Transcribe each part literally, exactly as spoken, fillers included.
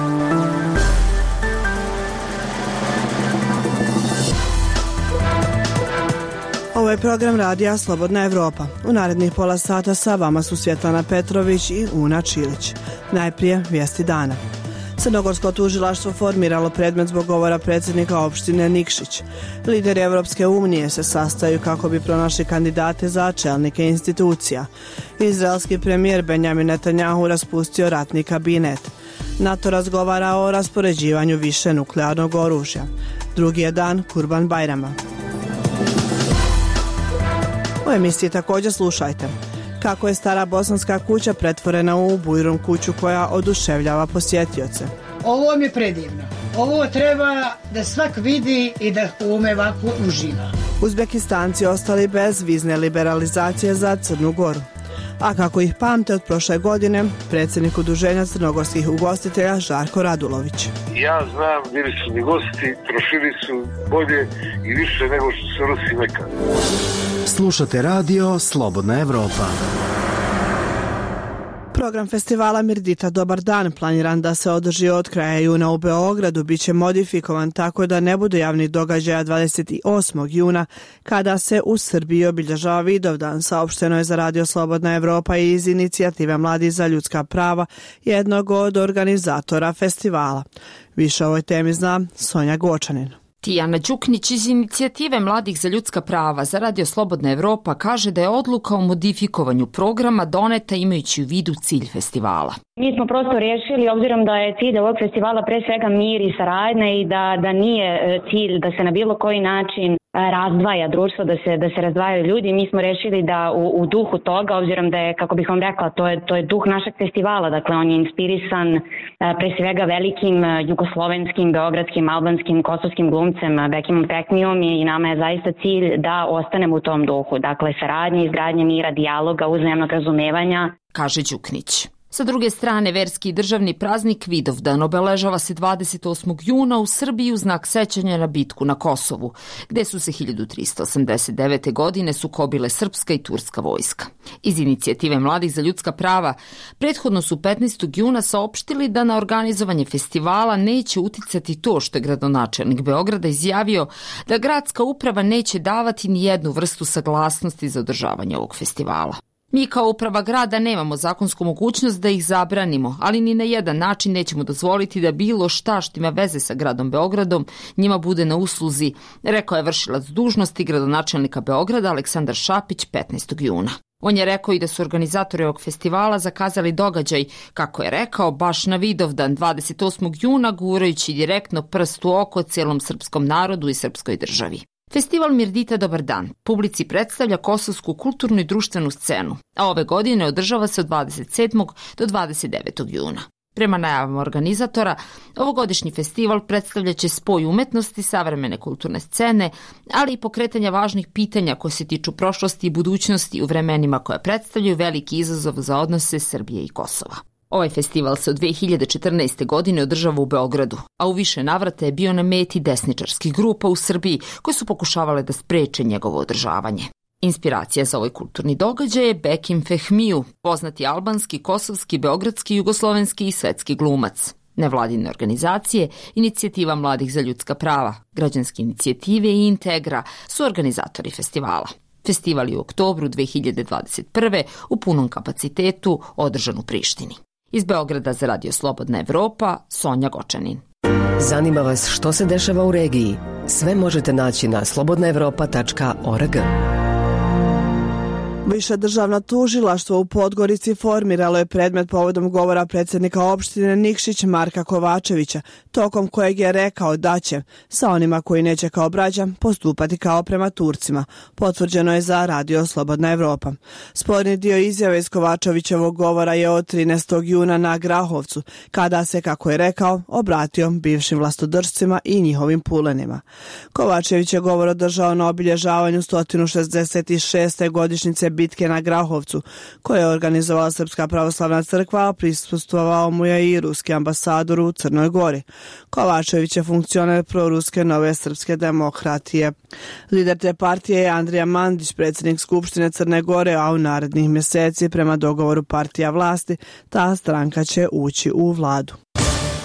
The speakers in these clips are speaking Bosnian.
Ovo je program radija Slobodna Evropa. U narednih pola sata sa vama su Svjetlana Petrović i Una Čilić. Najprije vijesti dana. Crnogorsko tužilaštvo formiralo predmet zbog govora predsjednika opštine Nikšić. Lideri Evropske unije se sastaju kako bi pronašli kandidate za čelnike institucija. Izraelski premijer Benjamin Netanjahu raspustio ratni kabinet. NATO razgovara o raspoređivanju više nuklearnog oružja. Drugi je dan Kurban Bajrama. U emisiji također slušajte kako je stara bosanska kuća pretvorena u bujrum kuću koja oduševljava posjetioce. Ovo mi je predivno. Ovo treba da svak vidi i da ume ovako uživa. Uzbekistanci ostali bez vizne liberalizacije za Crnu Goru. A kako ih pamte od prošle godine, predsjednik Udruženja crnogorskih ugostitelja Žarko Radulović. Ja znam, bili su mi gosti, trošili su bolje i više nego što se Rusi nekad. Slušate radio Slobodna Evropa. Program festivala Mirdita Dobar dan, planiran da se održi od kraja juna u Beogradu, bit će modifikovan tako da ne bude javnih događaja dvadeset osmog juna, kada se u Srbiji obilježava Vidovdan, saopšteno je za radio Slobodna Evropa i iz inicijative Mladi za ljudska prava, jednog od organizatora festivala. Više o ovoj temi zna Sonja Gočanin. Tijana Đuknić iz inicijative Mladih za ljudska prava za radio Slobodna Evropa kaže da je odluka o modifikovanju programa doneta imajući u vidu cilj festivala. Mi smo prosto rješili, obzirom da je cilj ovog festivala pre svega mir i saradnja i da, da nije cilj da se na bilo koji način razdvaja društvo, da se, da se razdvajaju ljudi. Mi smo rješili da u, u duhu toga, obzirom da je, kako bih vam rekla, to je, to je duh našeg festivala, dakle on je inspirisan pre svega velikim jugoslovenskim, beogradskim, albanskim, kosovskim glumcem Bekimom Teknijom i nama je zaista cilj da ostanemo u tom duhu, dakle saradnje, izgradnje mira, dijaloga, uzajamnog razumevanja, kaže Đuknić. Sa druge strane, verski i državni praznik Vidovdan obeležava se dvadeset osmog juna u Srbiji u znak sećanja na bitku na Kosovu, gde su se hiljadu trista osamdeset devete. godine sukobile srpska i turska vojska. Iz inicijative Mladih za ljudska prava prethodno su petnaestog juna saopštili da na organizovanje festivala neće uticati to što je gradonačelnik Beograda izjavio da gradska uprava neće davati ni jednu vrstu saglasnosti za održavanje ovog festivala. Mi kao uprava grada nemamo zakonsku mogućnost da ih zabranimo, ali ni na jedan način nećemo dozvoliti da bilo šta što ima veze sa gradom Beogradom njima bude na usluzi, rekao je vršilac dužnosti gradonačelnika Beograda Aleksandar Šapić petnaestog juna. On je rekao i da su organizatori ovog festivala zakazali događaj, kako je rekao, baš na Vidovdan dvadeset osmog juna, gurajući direktno prst u oko cijelom srpskom narodu i srpskoj državi. Festival Mirdita Dobar dan publici predstavlja kosovsku kulturnu i društvenu scenu, a ove godine održava se od dvadeset sedmog do dvadeset devetog juna. Prema najavama organizatora, ovogodišnji festival predstavljaće spoj umetnosti, savremene kulturne scene, ali i pokretanja važnih pitanja koje se tiču prošlosti i budućnosti u vremenima koja predstavljaju veliki izazov za odnose Srbije i Kosova. Ovaj festival se od dve hiljade četrnaeste. godine održava u Beogradu, a u više navrata je bio na meti desničarskih grupa u Srbiji koje su pokušavale da spreče njegovo održavanje. Inspiracija za ovaj kulturni događaj je Bekim Fehmiju, poznati albanski, kosovski, beogradski, jugoslovenski i svetski glumac. Nevladine organizacije, inicijativa Mladih za ljudska prava, građanske inicijative i Integra su organizatori festivala. Festival je u oktobru dve hiljade dvadeset prve. u punom kapacitetu održan u Prištini. Iz Beograda za radio Slobodna Evropa, Sonja Gočanin. Zanima vas što se dešava u regiji? Sve možete naći na slobodna evropa tačka org. Više državno tužilaštvo u Podgorici formiralo je predmet povodom govora predsjednika opštine Nikšić Marka Kovačevića, tokom kojeg je rekao da će, sa onima koji neće kao braća, postupati kao prema Turcima. Potvrđeno je za radio Slobodna Evropa. Sporni dio izjave iz Kovačevićevog govora je od trinaestog juna na Grahovcu, kada se, kako je rekao, obratio bivšim vlastodržcima i njihovim pulenima. Kovačević je govor održao na obilježavanju sto šezdeset šeste. godišnjice bitke na Grahovcu, koje je organizovala Srpska pravoslavna crkva, a prisustvovao mu je i ruski ambasador u Crnoj Gori. Kovačević je funkcioner proruske Nove srpske demokratije. Lider te partije je Andrija Mandić, predsjednik Skupštine Crne Gore, a u narednih mjeseci, prema dogovoru partija vlasti, ta stranka će ući u vladu.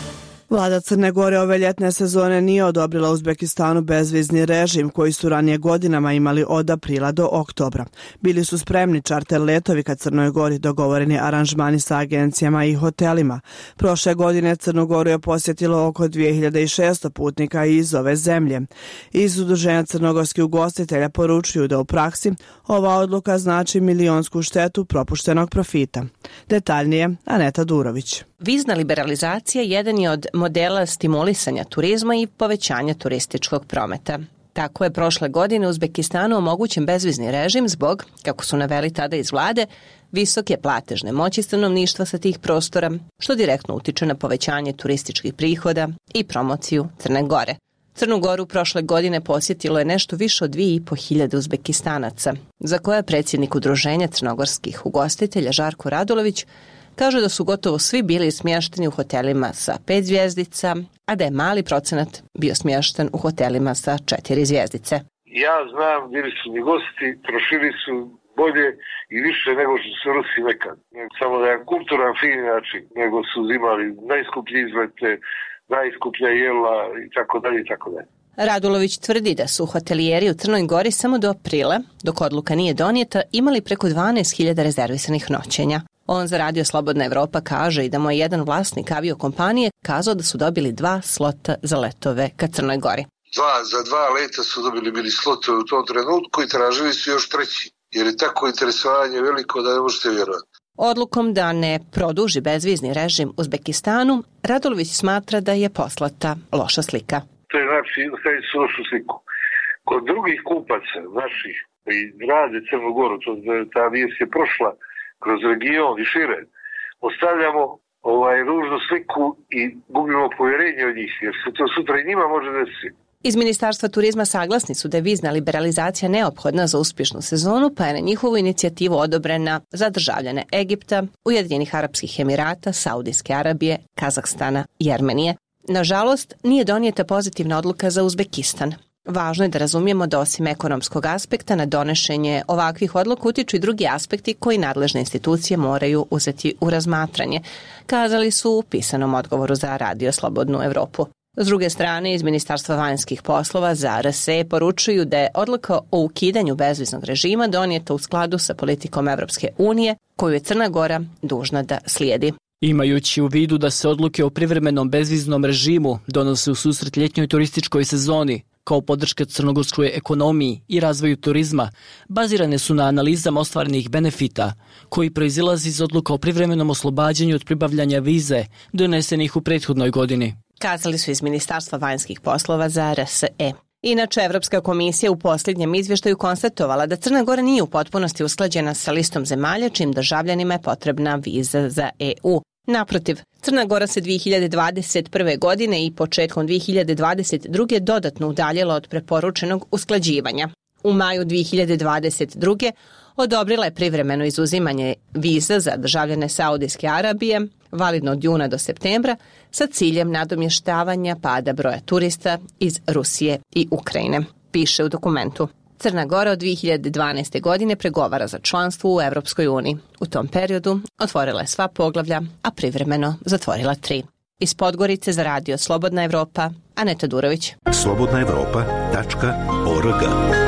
Vlada Crne Gore ove ljetne sezone nije odobrila Uzbekistanu bezvizni režim koji su ranije godinama imali od aprila do oktobra. Bili su spremni čarter letovi ka Crnoj Gori, dogovoreni aranžmani sa agencijama i hotelima. Prošle godine Crnu Goru je posjetilo oko dvije hiljade šesto putnika iz ove zemlje. Iz Udruženja crnogorskih ugostitelja poručuju da u praksi ova odluka znači milionsku štetu propuštenog profita. Detaljnije, Aneta Durović. Vizna liberalizacija jedan je od modela stimulisanja turizma i povećanja turističkog prometa. Tako je prošle godine Uzbekistanu omogućen bezvizni režim zbog, kako su naveli tada iz vlade, visoke platežne moći stanovništva sa tih prostora, što direktno utiče na povećanje turističkih prihoda i promociju Crne Gore. Crnu Goru prošle godine posjetilo je nešto više od dvije i po hiljade Uzbekistanaca, za koje predsjednik Udruženja crnogorskih ugostitelja Žarko Radulović kaže da su gotovo svi bili smješteni u hotelima sa pet zvjezdica, a da je mali procenat bio smješten u hotelima sa četiri zvjezdice. Ja znam, bili su mi gosti, trošili su bolje i više nego što su Rusi nekad. Samo da je kulturan, fin način, nego su uzimali najskuplje izlete, najskuplja jela i tako dalje i tako dalje. Radulović tvrdi da su hotelijeri u Crnoj Gori samo do aprila, dok odluka nije donijeta, imali preko dvanaest hiljada rezervisanih noćenja. On za Radio Slobodna Evropa kaže i da mu je jedan vlasnik aviokompanije kazao da su dobili dva slota za letove ka Crnoj Gori. Dva, za dva leta su dobili bili slotove u tom trenutku i tražili su još treći, jer je tako interesovanje veliko da ne možete vjerovati. Odlukom da ne produži bezvizni režim Uzbekistanu, Radulović smatra da je poslata loša slika. To je znači, ostaviti su lošu sliku. Kod drugih kupaca, naših, koji rade Crnu Goru, to, ta vijest je prošla kroz region i šire, ostavljamo ovaj ružnu sliku i gubimo povjerenje od njih, jer se to sutra i njima može desiti. Iz Ministarstva turizma saglasni su da je vizna liberalizacija neophodna za uspješnu sezonu, pa je na njihovu inicijativu odobrena za državljane Egipta, Ujedinjenih Arapskih Emirata, Saudijske Arabije, Kazahstana i Armenije. Nažalost, nije donijeta pozitivna odluka za Uzbekistan. Važno je da razumijemo da osim ekonomskog aspekta na donošenje ovakvih odluka utiču i drugi aspekti koji nadležne institucije moraju uzeti u razmatranje, kazali su u pisanom odgovoru za Radio Slobodnu Evropu. S druge strane, iz Ministarstva vanjskih poslova za R S E poručuju da je odluka o ukidanju bezviznog režima donijeta u skladu sa politikom Evropske unije, koju je Crna Gora dužna da slijedi. Imajući u vidu da se odluke o privremenom bezviznom režimu donose u susret ljetnjoj turističkoj sezoni, kao podrška crnogorskoj ekonomiji i razvoju turizma, bazirane su na analizama ostvarenih benefita, koji proizilazi iz odluka o privremenom oslobađanju od pribavljanja vize donesenih u prethodnoj godini. Kazali su iz Ministarstva vanjskih poslova za R S E. Inače, Evropska komisija u posljednjem izvještaju konstatovala da Crna Gora nije u potpunosti usklađena sa listom zemalja čijim državljanima je potrebna viza za E U. Naprotiv, Crna Gora se dvije hiljade dvadeset prve. godine i početkom dvije hiljade dvadeset druge. dodatno udaljila od preporučenog usklađivanja. U maju dvije hiljade dvadeset druge. odobrila je privremeno izuzimanje viza za državljane Saudijske Arabije, validno od juna do septembra, sa ciljem nadomještavanja pada broja turista iz Rusije i Ukrajine, piše u dokumentu. Crna Gora od dvije hiljade dvanaeste. godine pregovara za članstvo u Evropskoj uniji. U tom periodu otvorila je sva poglavlja, a privremeno zatvorila tri. Iz Podgorice za Radio Slobodna Evropa, Aneta Durović. slobodna evropa tačka org.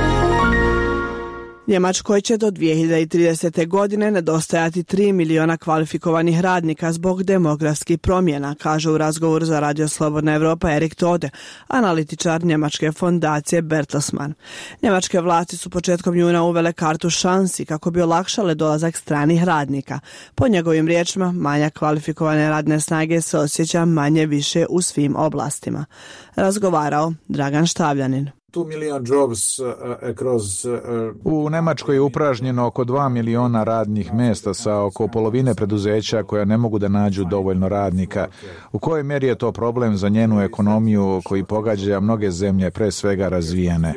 Njemačkoj će do dvije hiljade tridesete. godine nedostajati tri miliona kvalifikovanih radnika zbog demografskih promjena, kaže u razgovoru za Radio Slobodna Evropa Erik Tode, analitičar njemačke fondacije Bertelsmann. Njemačke vlasti su početkom juna uvele kartu šansi kako bi olakšale dolazak stranih radnika. Po njegovim riječima, manjak kvalifikovane radne snage se osjeća manje više u svim oblastima. Razgovarao Dragan Štavljanin. U Njemačkoj je upražnjeno oko dva miliona radnih mjesta sa oko polovine preduzeća koja ne mogu da nađu dovoljno radnika. U kojoj mjeri je to problem za njenu ekonomiju koji pogađa mnoge zemlje, pre svega razvijene?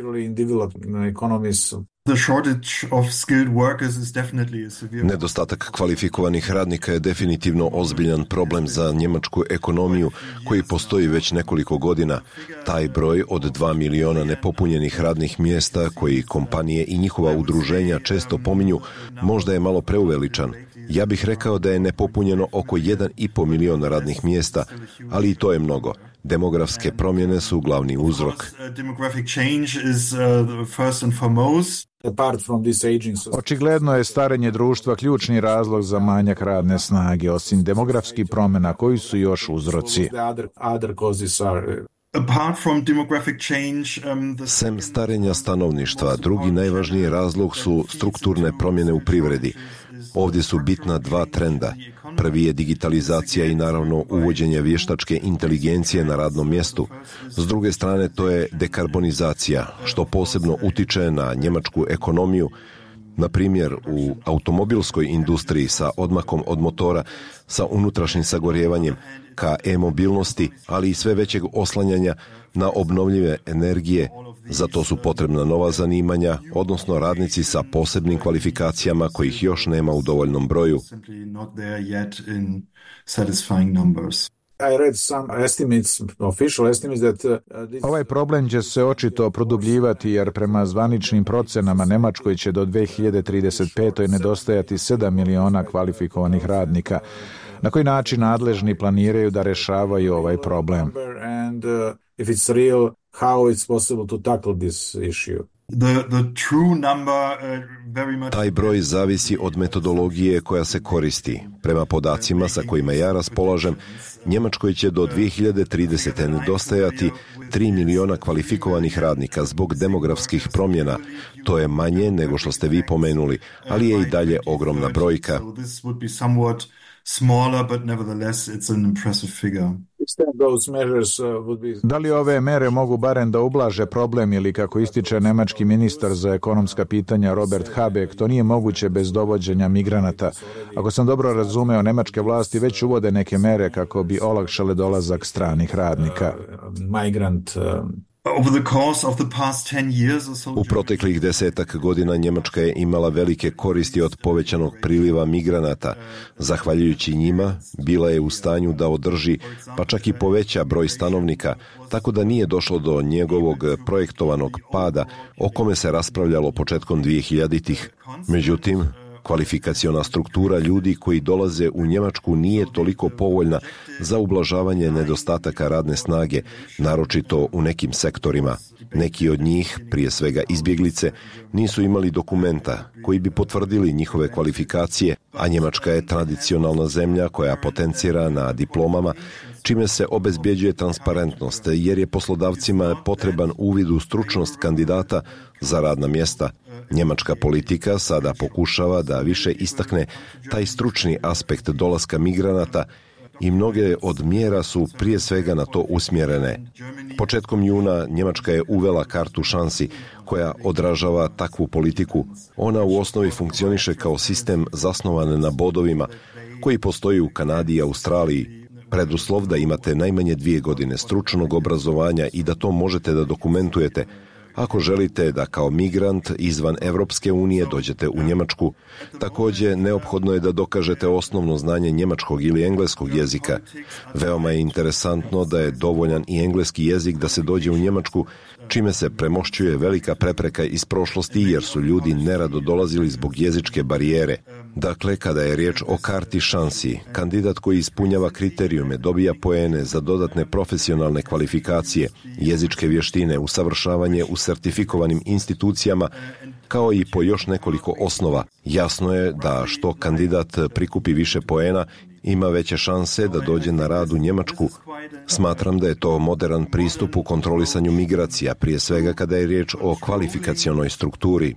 Nedostatak kvalifikovanih radnika je definitivno ozbiljan problem za njemačku ekonomiju koji postoji već nekoliko godina. Taj broj od dva miliona nepopunjenih radnih mjesta koji kompanije i njihova udruženja često pominju možda je malo preuveličan, Ja bih rekao da je nepopunjeno oko jedan i po miliona radnih mjesta, ali i to je mnogo. Demografske promjene su glavni uzrok. Očigledno je starenje društva ključni razlog za manjak radne snage, osim demografskih promjena koji su još uzroci. Sem starenja stanovništva, drugi najvažniji razlog su strukturne promjene u privredi. Ovdje su bitna dva trenda. Prvi je digitalizacija i naravno uvođenje vještačke inteligencije na radnom mjestu. S druge strane to je dekarbonizacija, što posebno utiče na njemačku ekonomiju. Na primjer, u automobilskoj industriji sa odmakom od motora, sa unutrašnjim sagorjevanjem, ka e-mobilnosti, ali i sve većeg oslanjanja na obnovljive energije. Za to su potrebna nova zanimanja, odnosno radnici sa posebnim kvalifikacijama kojih još nema u dovoljnom broju. Ovaj problem će se očito produbljivati jer prema zvaničnim procenama Nemačkoj će do dve hiljade trideset pete. nedostajati sedam miliona kvalifikovanih radnika. Na koji način nadležni planiraju da rešavaju ovaj problem? Taj broj zavisi od metodologije koja se koristi. Prema podacima sa kojima ja raspolažem, Njemačkoj će do dve hiljade tridesete. nedostajati tri miliona kvalifikovanih radnika zbog demografskih promjena. To je manje nego što ste vi pomenuli, ali je i dalje ogromna brojka. Smaller, but nevertheless it's an impressive figure. Da li ove mere mogu barem da ublaže problem ili, kako ističe nemački ministar za ekonomska pitanja Robert Habeck, to nije moguće bez dovođenja migranata? Ako sam dobro razumeo, nemačke vlasti već uvode neke mere kako bi olakšale dolazak stranih radnika. Migrant U proteklih desetak godina Njemačka je imala velike koristi od povećanog priliva migranata. Zahvaljujući njima, bila je u stanju da održi, pa čak i poveća broj stanovnika, tako da nije došlo do njegovog projektovanog pada, o kome se raspravljalo početkom dvije hiljaditih. Međutim, kvalifikaciona struktura ljudi koji dolaze u Njemačku nije toliko povoljna za ublažavanje nedostataka radne snage, naročito u nekim sektorima. Neki od njih, prije svega izbjeglice, nisu imali dokumenta koji bi potvrdili njihove kvalifikacije, a Njemačka je tradicionalna zemlja koja potencira na diplomama, čime se obezbjeđuje transparentnost, jer je poslodavcima potreban uvid u stručnost kandidata za radna mjesta. Njemačka politika sada pokušava da više istakne taj stručni aspekt dolaska migranata i mnoge od mjera su prije svega na to usmjerene. Početkom juna Njemačka je uvela kartu šansi koja odražava takvu politiku. Ona u osnovi funkcioniše kao sistem zasnovan na bodovima koji postoji u Kanadi i Australiji. Preduslov da imate najmanje dvije godine stručnog obrazovanja i da to možete da dokumentujete ako želite da kao migrant izvan Evropske unije dođete u Njemačku. Također, neophodno je da dokažete osnovno znanje njemačkog ili engleskog jezika. Veoma je interesantno da je dovoljan i engleski jezik da se dođe u Njemačku, čime se premošćuje velika prepreka iz prošlosti jer su ljudi nerado dolazili zbog jezičke barijere. Dakle, kada je riječ o karti šansi, kandidat koji ispunjava kriterijume dobija poene za dodatne profesionalne kvalifikacije, jezičke vještine, usavršavanje u sertifikovanim institucijama, kao i po još nekoliko osnova. Jasno je da što kandidat prikupi više poena, ima veće šanse da dođe na rad u Njemačku. Smatram da je to moderan pristup u kontrolisanju migracija, prije svega kada je riječ o kvalifikacionoj strukturi.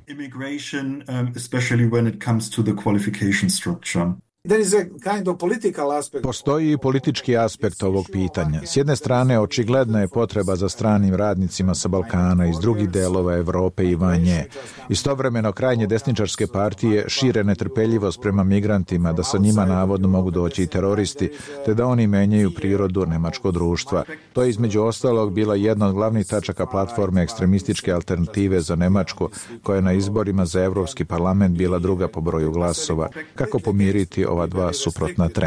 Postoji i politički aspekt ovog pitanja. S jedne strane, očigledna je potreba za stranim radnicima sa Balkana iz drugih delova Evrope i van nje. Istovremeno, krajnje desničarske partije šire netrpeljivost prema migrantima, da sa njima navodno mogu doći i teroristi, te da oni menjaju prirodu nemačkog društva. To je između ostalog bila jedna od glavnih tačaka platforme ekstremističke alternative za Nemačku, koja je na izborima za Evropski parlament bila druga po broju glasova. Kako pomiriti ova dva suprotna trenda?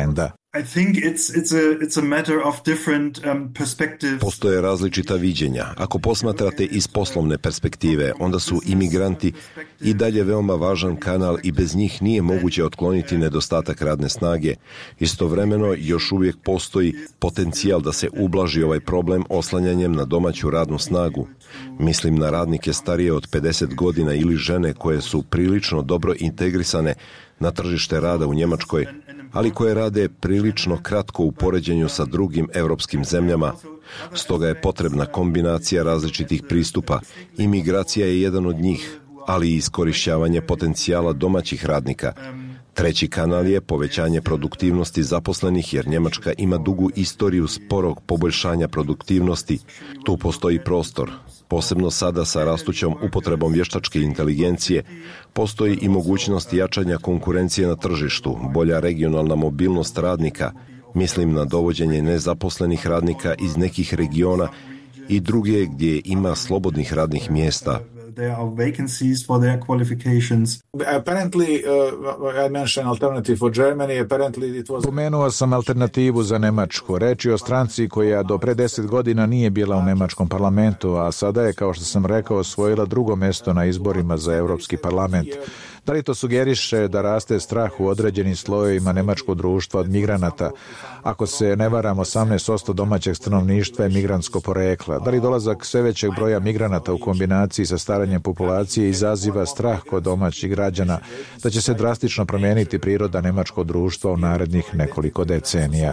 I think it's it's a it's a matter of different um, perspectives. Postoje različita viđenja. Ako posmatrate iz poslovne perspektive, onda su imigranti i dalje veoma važan kanal i bez njih nije moguće otkloniti nedostatak radne snage. Istovremeno još uvijek postoji potencijal da se ublaži ovaj problem oslanjanjem na domaću radnu snagu. Mislim na radnike starije od pedeset godina ili žene koje su prilično dobro integrisane na tržište rada u Njemačkoj, ali koje rade prilično kratko u poređenju sa drugim europskim zemljama. Stoga je potrebna kombinacija različitih pristupa. Imigracija je jedan od njih, ali i iskorišćavanje potencijala domaćih radnika. Treći kanal je povećanje produktivnosti zaposlenih, jer Njemačka ima dugu istoriju sporog poboljšanja produktivnosti. Tu postoji prostor. Posebno sada sa rastućom upotrebom vještačke inteligencije, postoji i mogućnost jačanja konkurencije na tržištu, bolja regionalna mobilnost radnika, mislim na dovođenje nezaposlenih radnika iz nekih regiona i druge gdje ima slobodnih radnih mjesta. There are vacancies for their qualifications. Apparently, uh, I mentioned alternative for Germany. Apparently it was... Pomenuo sam alternativu za Njemačku. Reč je o stranci koja do pre deset godina nije bila u Njemačkom parlamentu, a sada je, kao što sam rekao, osvojila drugo mjesto na izborima za Europski parlament. Da li to sugeriše da raste strah u određenim slojevima njemačkog društva od migranata? Ako se ne varam, osamnaest posto domaćeg stanovništva je migrantsko porekla. Da li dolazak sve većeg broja migranata u kombinaciji sa staranjem populacije izaziva strah kod domaćih građana da će se drastično promijeniti priroda njemačkog društva u narednih nekoliko decenija?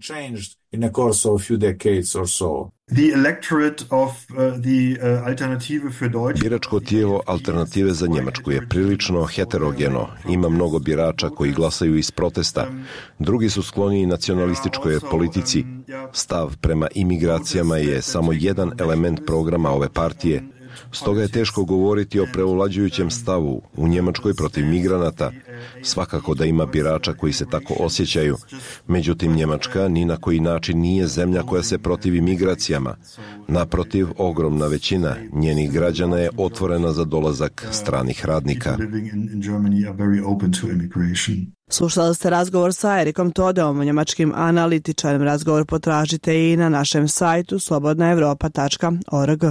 In a course of a few decades or so. The electorate of uh, the uh, Alternative für Deutschland. Biračko tijelo Alternative za Njemačku je prilično heterogeno. Ima mnogo birača koji glasaju iz protesta. Drugi su skloniji nacionalističkoj politici. Stav prema imigracijama je samo jedan element programa ove partije. Stoga je teško govoriti o preovlađujućem stavu u Njemačkoj protiv migranata. Svakako da ima birača koji se tako osjećaju. Međutim, Njemačka ni na koji način nije zemlja koja se protivi migracijama. Naprotiv, ogromna većina njenih građana je otvorena za dolazak stranih radnika. Slušali ste razgovor sa Erikom Todeom, njemačkim analitičarem. Razgovor potražite i na našem sajtu slobodna europa tačka org.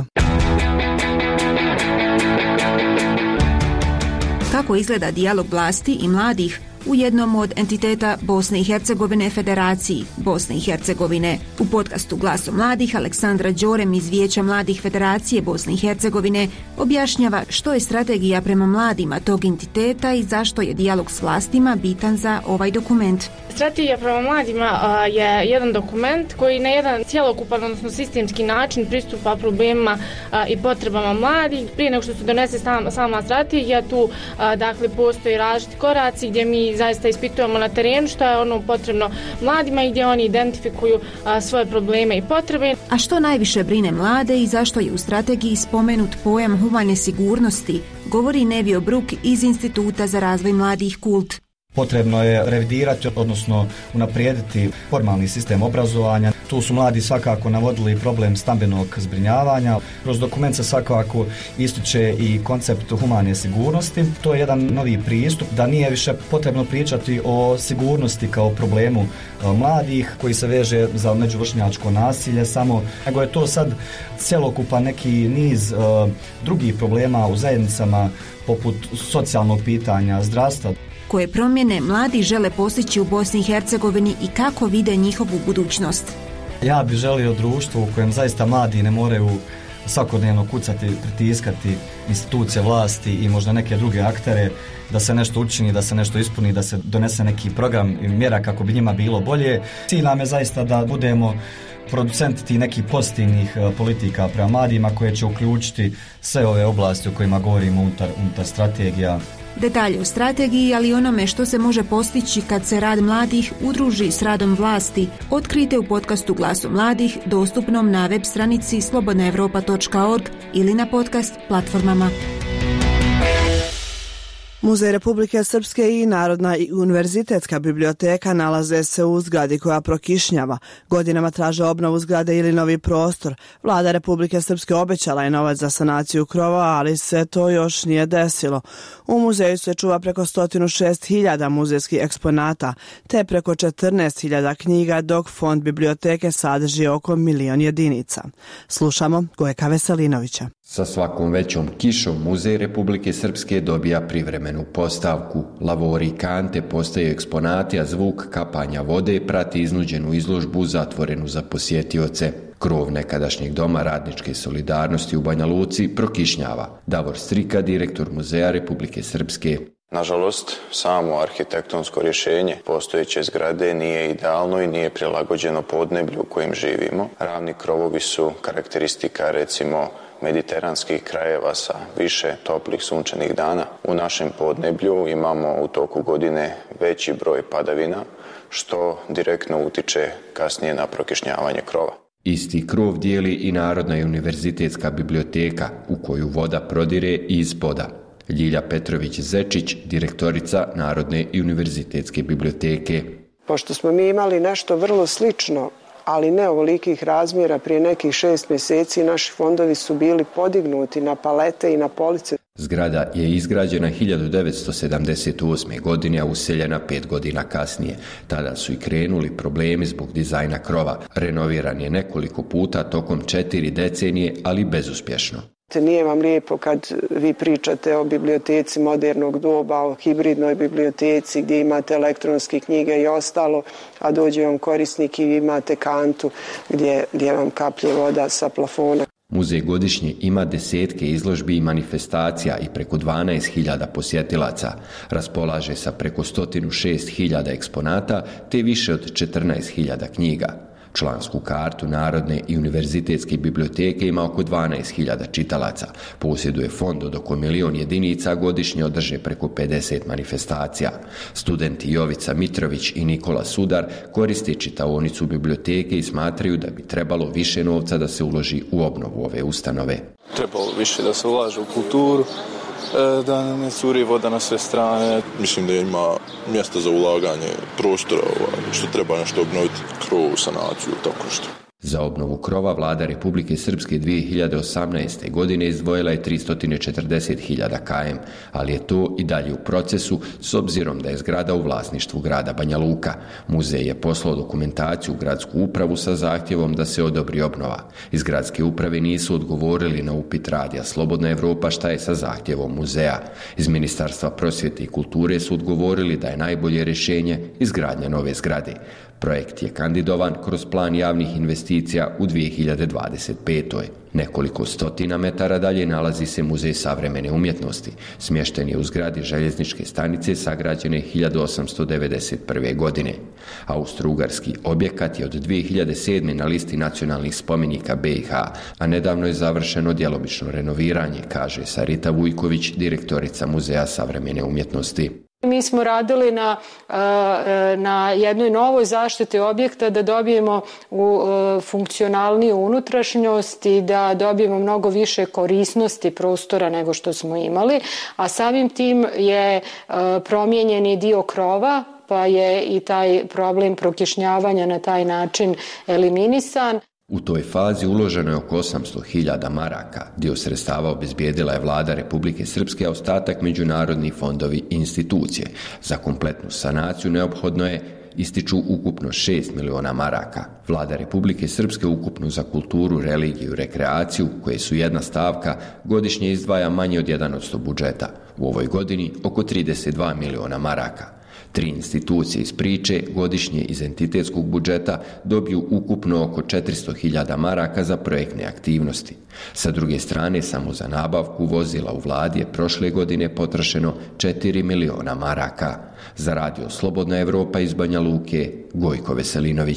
Kako izgleda dijalog vlasti i mladih u jednom od entiteta Bosne i Hercegovine Federaciji Bosne i Hercegovine. U podcastu Glasom mladih Aleksandra Đorem iz Vijeća mladih Federacije Bosne i Hercegovine objašnjava što je strategija prema mladima tog entiteta i zašto je dijalog s vlastima bitan za ovaj dokument. Strategija prema mladima a, je jedan dokument koji na jedan cjelokupan, odnosno sistemski način pristupa problemima a, i potrebama mladih. Prije nego što se donese sama, sama strategija, tu a, dakle postoji različiti koraci gdje mi zaista ispitujemo na terenu što je ono potrebno mladima i gdje oni identifikuju a, svoje probleme i potrebe. A što najviše brine mlade i zašto je u strategiji spomenut pojam humane sigurnosti, govori Nevio Bruk iz Instituta za razvoj mladih Kult. Potrebno je revidirati, odnosno unaprijediti formalni sistem obrazovanja. Tu su mladi svakako navodili problem stambenog zbrinjavanja. Kroz dokument se svakako ističe i koncept humane sigurnosti. To je jedan novi pristup, da nije više potrebno pričati o sigurnosti kao problemu mladih koji se veže za međuvršnjačko nasilje samo, nego je to sad cjelokupan neki niz uh, drugih problema u zajednicama poput socijalnog pitanja, zdravstva. Koje promjene mladi žele postići u Bosni i Hercegovini i kako vide njihovu budućnost? Ja bih želio društvo u kojem zaista mladi ne moraju svakodnevno kucati, pritiskati institucije vlasti i možda neke druge aktere da se nešto učini, da se nešto ispuni, da se donese neki program i mjera kako bi njima bilo bolje. Cilj nam je zaista da budemo producenti tih nekih pozitivnih politika prema mladima koje će uključiti sve ove oblasti o kojima govorimo unutar, unutar strategija. Detalje o strategiji, ali onome što se može postići kad se rad mladih udruži s radom vlasti, otkrijte u podcastu Glasom mladih, dostupnom na web stranici slobodna europa tačka org ili na podcast platformama. Muzej Republike Srpske i Narodna i univerzitetska biblioteka nalaze se u zgradi koja prokišnjava. Godinama traže obnovu zgrade ili novi prostor. Vlada Republike Srpske obećala je novac za sanaciju krova, ali se to još nije desilo. U muzeju se čuva preko sto šest hiljada muzejskih eksponata, te preko četrnaest hiljada knjiga, dok fond biblioteke sadrži oko milion jedinica. Slušamo Gojka Veselinovića. Sa svakom većom kišom Muzej Republike Srpske dobija privremenu postavku. Lavori i kante postaju eksponati, a zvuk kapanja vode prati iznuđenu izložbu zatvorenu za posjetioce. Krov nekadašnjeg doma radničke solidarnosti u Banja Luci prokišnjava. Davor Strika, direktor Muzeja Republike Srpske. Nažalost, samo arhitektonsko rješenje postojeće zgrade nije idealno i nije prilagođeno podneblju u kojem živimo. Ravni krovovi su karakteristika, recimo, mediteranskih krajeva sa više toplih sunčanih dana. U našem podneblju imamo u toku godine veći broj padavina, što direktno utiče kasnije na prokišnjavanje krova. Isti krov dijeli i Narodna i univerzitetska biblioteka, u koju voda prodire iz poda. Ljilja Petrović-Zečić, direktorica Narodne i univerzitetske biblioteke. Pošto smo mi imali nešto vrlo slično, ali ne ovolikih razmjera, prije nekih šest mjeseci naši fondovi su bili podignuti na palete i na police. Zgrada je izgrađena hiljadu devetsto sedamdeset osme. godine, a useljena pet godina kasnije. Tada su i krenuli problemi zbog dizajna krova. Renoviran je nekoliko puta tokom četiri decenije, ali bezuspješno. Nije vam lijepo kad vi pričate o biblioteci modernog doba, o hibridnoj biblioteci gdje imate elektronske knjige i ostalo, a dođe vam korisnik i imate kantu gdje, gdje vam kaplje voda sa plafona. Muzej godišnje ima desetke izložbi i manifestacija i preko dvanaest hiljada posjetilaca. Raspolaže sa preko sto šest hiljada eksponata te više od četrnaest hiljada knjiga. Člansku kartu Narodne i univerzitetske biblioteke ima oko dvanaest hiljada čitalaca. Posjeduje fond od oko milion jedinica, godišnje održe preko pedeset manifestacija. Studenti Jovica Mitrović i Nikola Sudar koriste čitaonicu biblioteke i smatraju da bi trebalo više novca da se uloži u obnovu ove ustanove. Trebalo više da se ulaže u kulturu, da ne curi voda na sve strane. Mislim da ima mjesta za ulaganje prostora, što treba nešto obnoviti, krov, sanaciju, tako što. Za obnovu krova vlada Republike Srpske dvije hiljade osamnaeste. godine izdvojila je tristo četrdeset hiljada km, ali je to i dalje u procesu s obzirom da je zgrada u vlasništvu grada Banja Luka. Muzej je poslao dokumentaciju u gradsku upravu sa zahtjevom da se odobri obnova. Iz gradske uprave nisu odgovorili na upit radija Slobodna Evropa šta je sa zahtjevom muzeja. Iz Ministarstva prosvjete i kulture su odgovorili da je najbolje rješenje izgradnja nove zgrade. Projekt je kandidovan kroz plan javnih investicija u dvije hiljade dvadeset petoj. Nekoliko stotina metara dalje nalazi se Muzej savremene umjetnosti. Smješten je u zgradi željezničke stanice sagrađene hiljadu osamsto devedeset prve. godine. Austro-ugarski objekat je od dvije hiljade sedme. na listi nacionalnih spomenika B i H, a nedavno je završeno djelomično renoviranje, kaže Sarita Vujković, direktorica Muzeja savremene umjetnosti. Mi smo radili na, na jednoj novoj zaštiti objekta da dobijemo u funkcionalniju unutrašnjost i da dobijemo mnogo više korisnosti prostora nego što smo imali, a samim tim je promijenjeni dio krova, pa je i taj problem prokišnjavanja na taj način eliminisan. U toj fazi uloženo je oko osamsto hiljada maraka. Dio sredstava obezbijedila je vlada Republike Srpske, a ostatak međunarodni fondovi i institucije. Za kompletnu sanaciju neophodno je, ističu, ukupno šest miliona maraka. Vlada Republike Srpske ukupno za kulturu, religiju i rekreaciju, koje su jedna stavka, godišnje izdvaja manje od jedan posto budžeta. U ovoj godini oko trideset dva miliona maraka. Tri institucije iz priče godišnje iz entitetskog budžeta dobiju ukupno oko četiristo hiljada maraka za projektne aktivnosti. Sa druge strane, samo za nabavku vozila u vladi je prošle godine potrošeno četiri miliona maraka. Za radio Slobodna Evropa iz Banja Luke, Gojko Veselinović.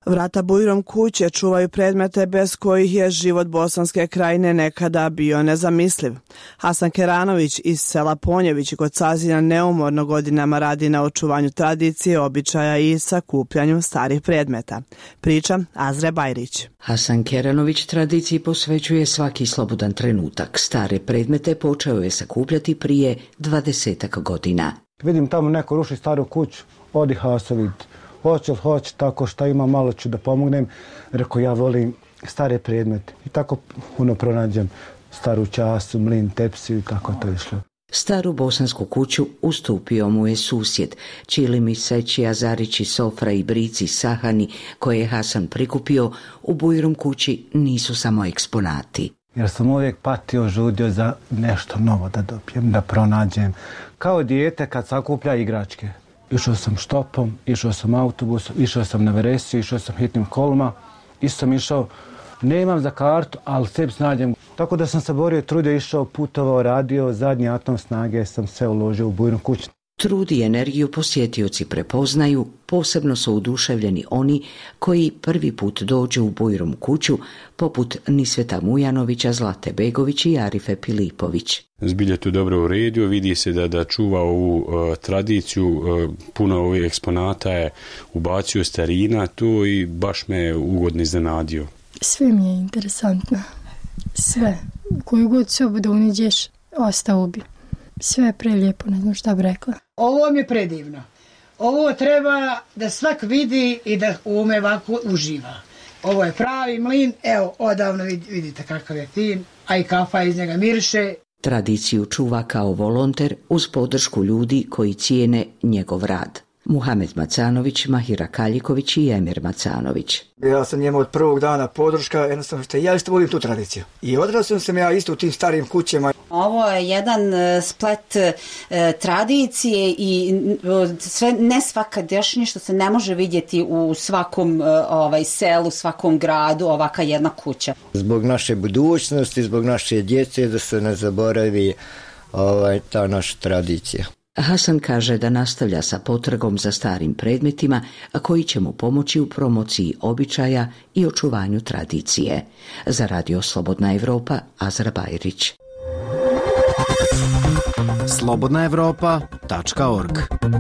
Vrata bujrom kuće čuvaju predmete bez kojih je život Bosanske krajine nekada bio nezamisliv. Hasan Keranović iz sela Ponjević kod Cazina neumorno godinama radi na očuvanju tradicije, običaja i sakupljanju starih predmeta. Priča Azre Bajrić. Hasan Keranović tradiciji posvećuje svaki slobodan trenutak. Stare predmete počeo je sakupljati prije dvadesetak godina. Vidim tamo neko ruši staru kuću, odi Haso vidjeti. Hoće li hoće, tako šta ima, malo ću da pomognem. Rekao, ja volim stare predmete. I tako puno pronađem staru času, mlin, tepsiju i tako to išlo. Staru bosansku kuću ustupio mu je susjed. Čilimi, Seći, Azarići, Sofra i Brici, Sahani, koje je Hasan prikupio, u bujrum kući nisu samo eksponati. Jer sam uvijek patio, žudio za nešto novo da dobijem, da pronađem. Kao dijete kad sakuplja igračke. Išao sam štopom, išao sam autobusom, išao sam na veresiju, išao sam hitnim kolima. Isto sam išao, nemam za kartu, ali sebi snađem. Tako da sam se borio, trudio, išao, putovao, radio, zadnji atom snage sam sve uložio u bujrum kuću. Trud i energiju posjetioci prepoznaju, posebno su oduševljeni oni koji prvi put dođu u bujrum kuću, poput Nisveta Mujanovića, Zlate Begović i Arife Pilipović. Zbilja tu dobro uredio, vidi se da, da čuva ovu uh, tradiciju, uh, puno ovih eksponata je ubacio starina tu i baš me ugodno iznenadio. Sve mi je interesantno, sve, koju god sobu da uniđeš, ostao bi. Sve je prelijepo, ne znam šta bi rekla. Ovo mi je predivno. Ovo treba da svak vidi i da u ome ovako uživa. Ovo je pravi mlin, evo, odavno vidite kakav je fin, a i kafa iz njega miriše. Tradiciju čuva kao volonter uz podršku ljudi koji cijene njegov rad. Muhamed Macanović, Mahira Kaljiković i Emir Macanović. Ja sam njemu od prvog dana podrška, jednostavno što ja isto volim tu tradiciju. I odrasao sam ja isto u tim starim kućama. Ovo je jedan splet e, tradicije i sve nesvakadašnje što se ne može vidjeti u svakom e, ovaj, selu, svakom gradu, ovaka jedna kuća. Zbog naše budućnosti, zbog naše djece, da se ne zaboravi ovaj, ta naša tradicija. Hasan kaže da nastavlja sa potragom za starim predmetima, a koji će mu pomoći u promociji običaja i očuvanju tradicije. Za Radio Slobodna Evropa, Azra Bajrić. slobodna evropa tačka org.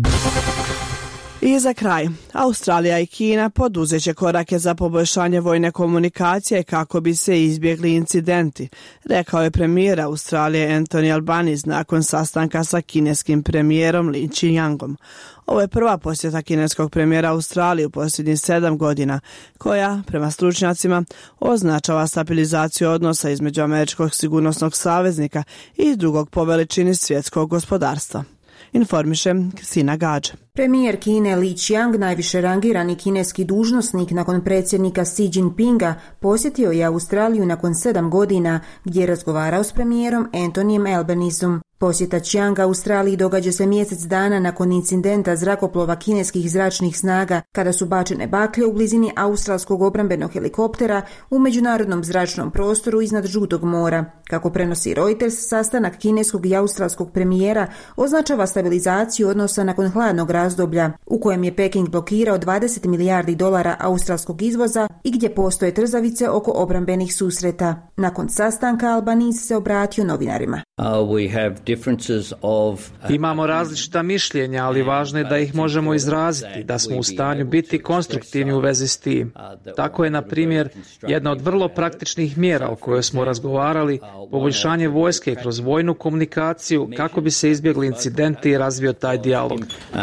I za kraj, Australija i Kina poduzeće korake za poboljšanje vojne komunikacije kako bi se izbjegli incidenti, rekao je premijer Australije Anthony Albanese nakon sastanka sa kineskim premijerom Li Qiangom. Ovo je prva posjeta kineskog premijera Australije u posljednjih sedam godina, koja, prema stručnjacima, označava stabilizaciju odnosa između američkog sigurnosnog saveznika i drugog po veličini svjetskog gospodarstva. Informiše Kristina Gađa. Premijer Kine Li Qiang, najviše rangirani kineski dužnosnik nakon predsjednika Xi Jinpinga, posjetio je Australiju nakon sedam godina gdje je razgovarao s premijerom Anthonyjem Albaneseom. Posjeta Qianga Australiji događa se mjesec dana nakon incidenta zrakoplova kineskih zračnih snaga kada su bačene baklje u blizini australskog obrambenog helikoptera u međunarodnom zračnom prostoru iznad Žutog mora. Kako prenosi Reuters, sastanak kineskog i australskog premijera označava stabilizaciju odnosa nakon hladnog razdoblja u kojem je Peking blokirao dvadeset milijardi dolara australskog izvoza i gdje postoje trzavice oko obrambenih susreta. Nakon sastanka Albanese se obratio novinarima. Uh, we have Imamo različita mišljenja, ali važno je da ih možemo izraziti, da smo u stanju biti konstruktivni u vezi s tim. Tako je, na primjer, jedna od vrlo praktičnih mjera o kojoj smo razgovarali, poboljšanje vojske kroz vojnu komunikaciju kako bi se izbjegli incidenti i razvio taj dijalog.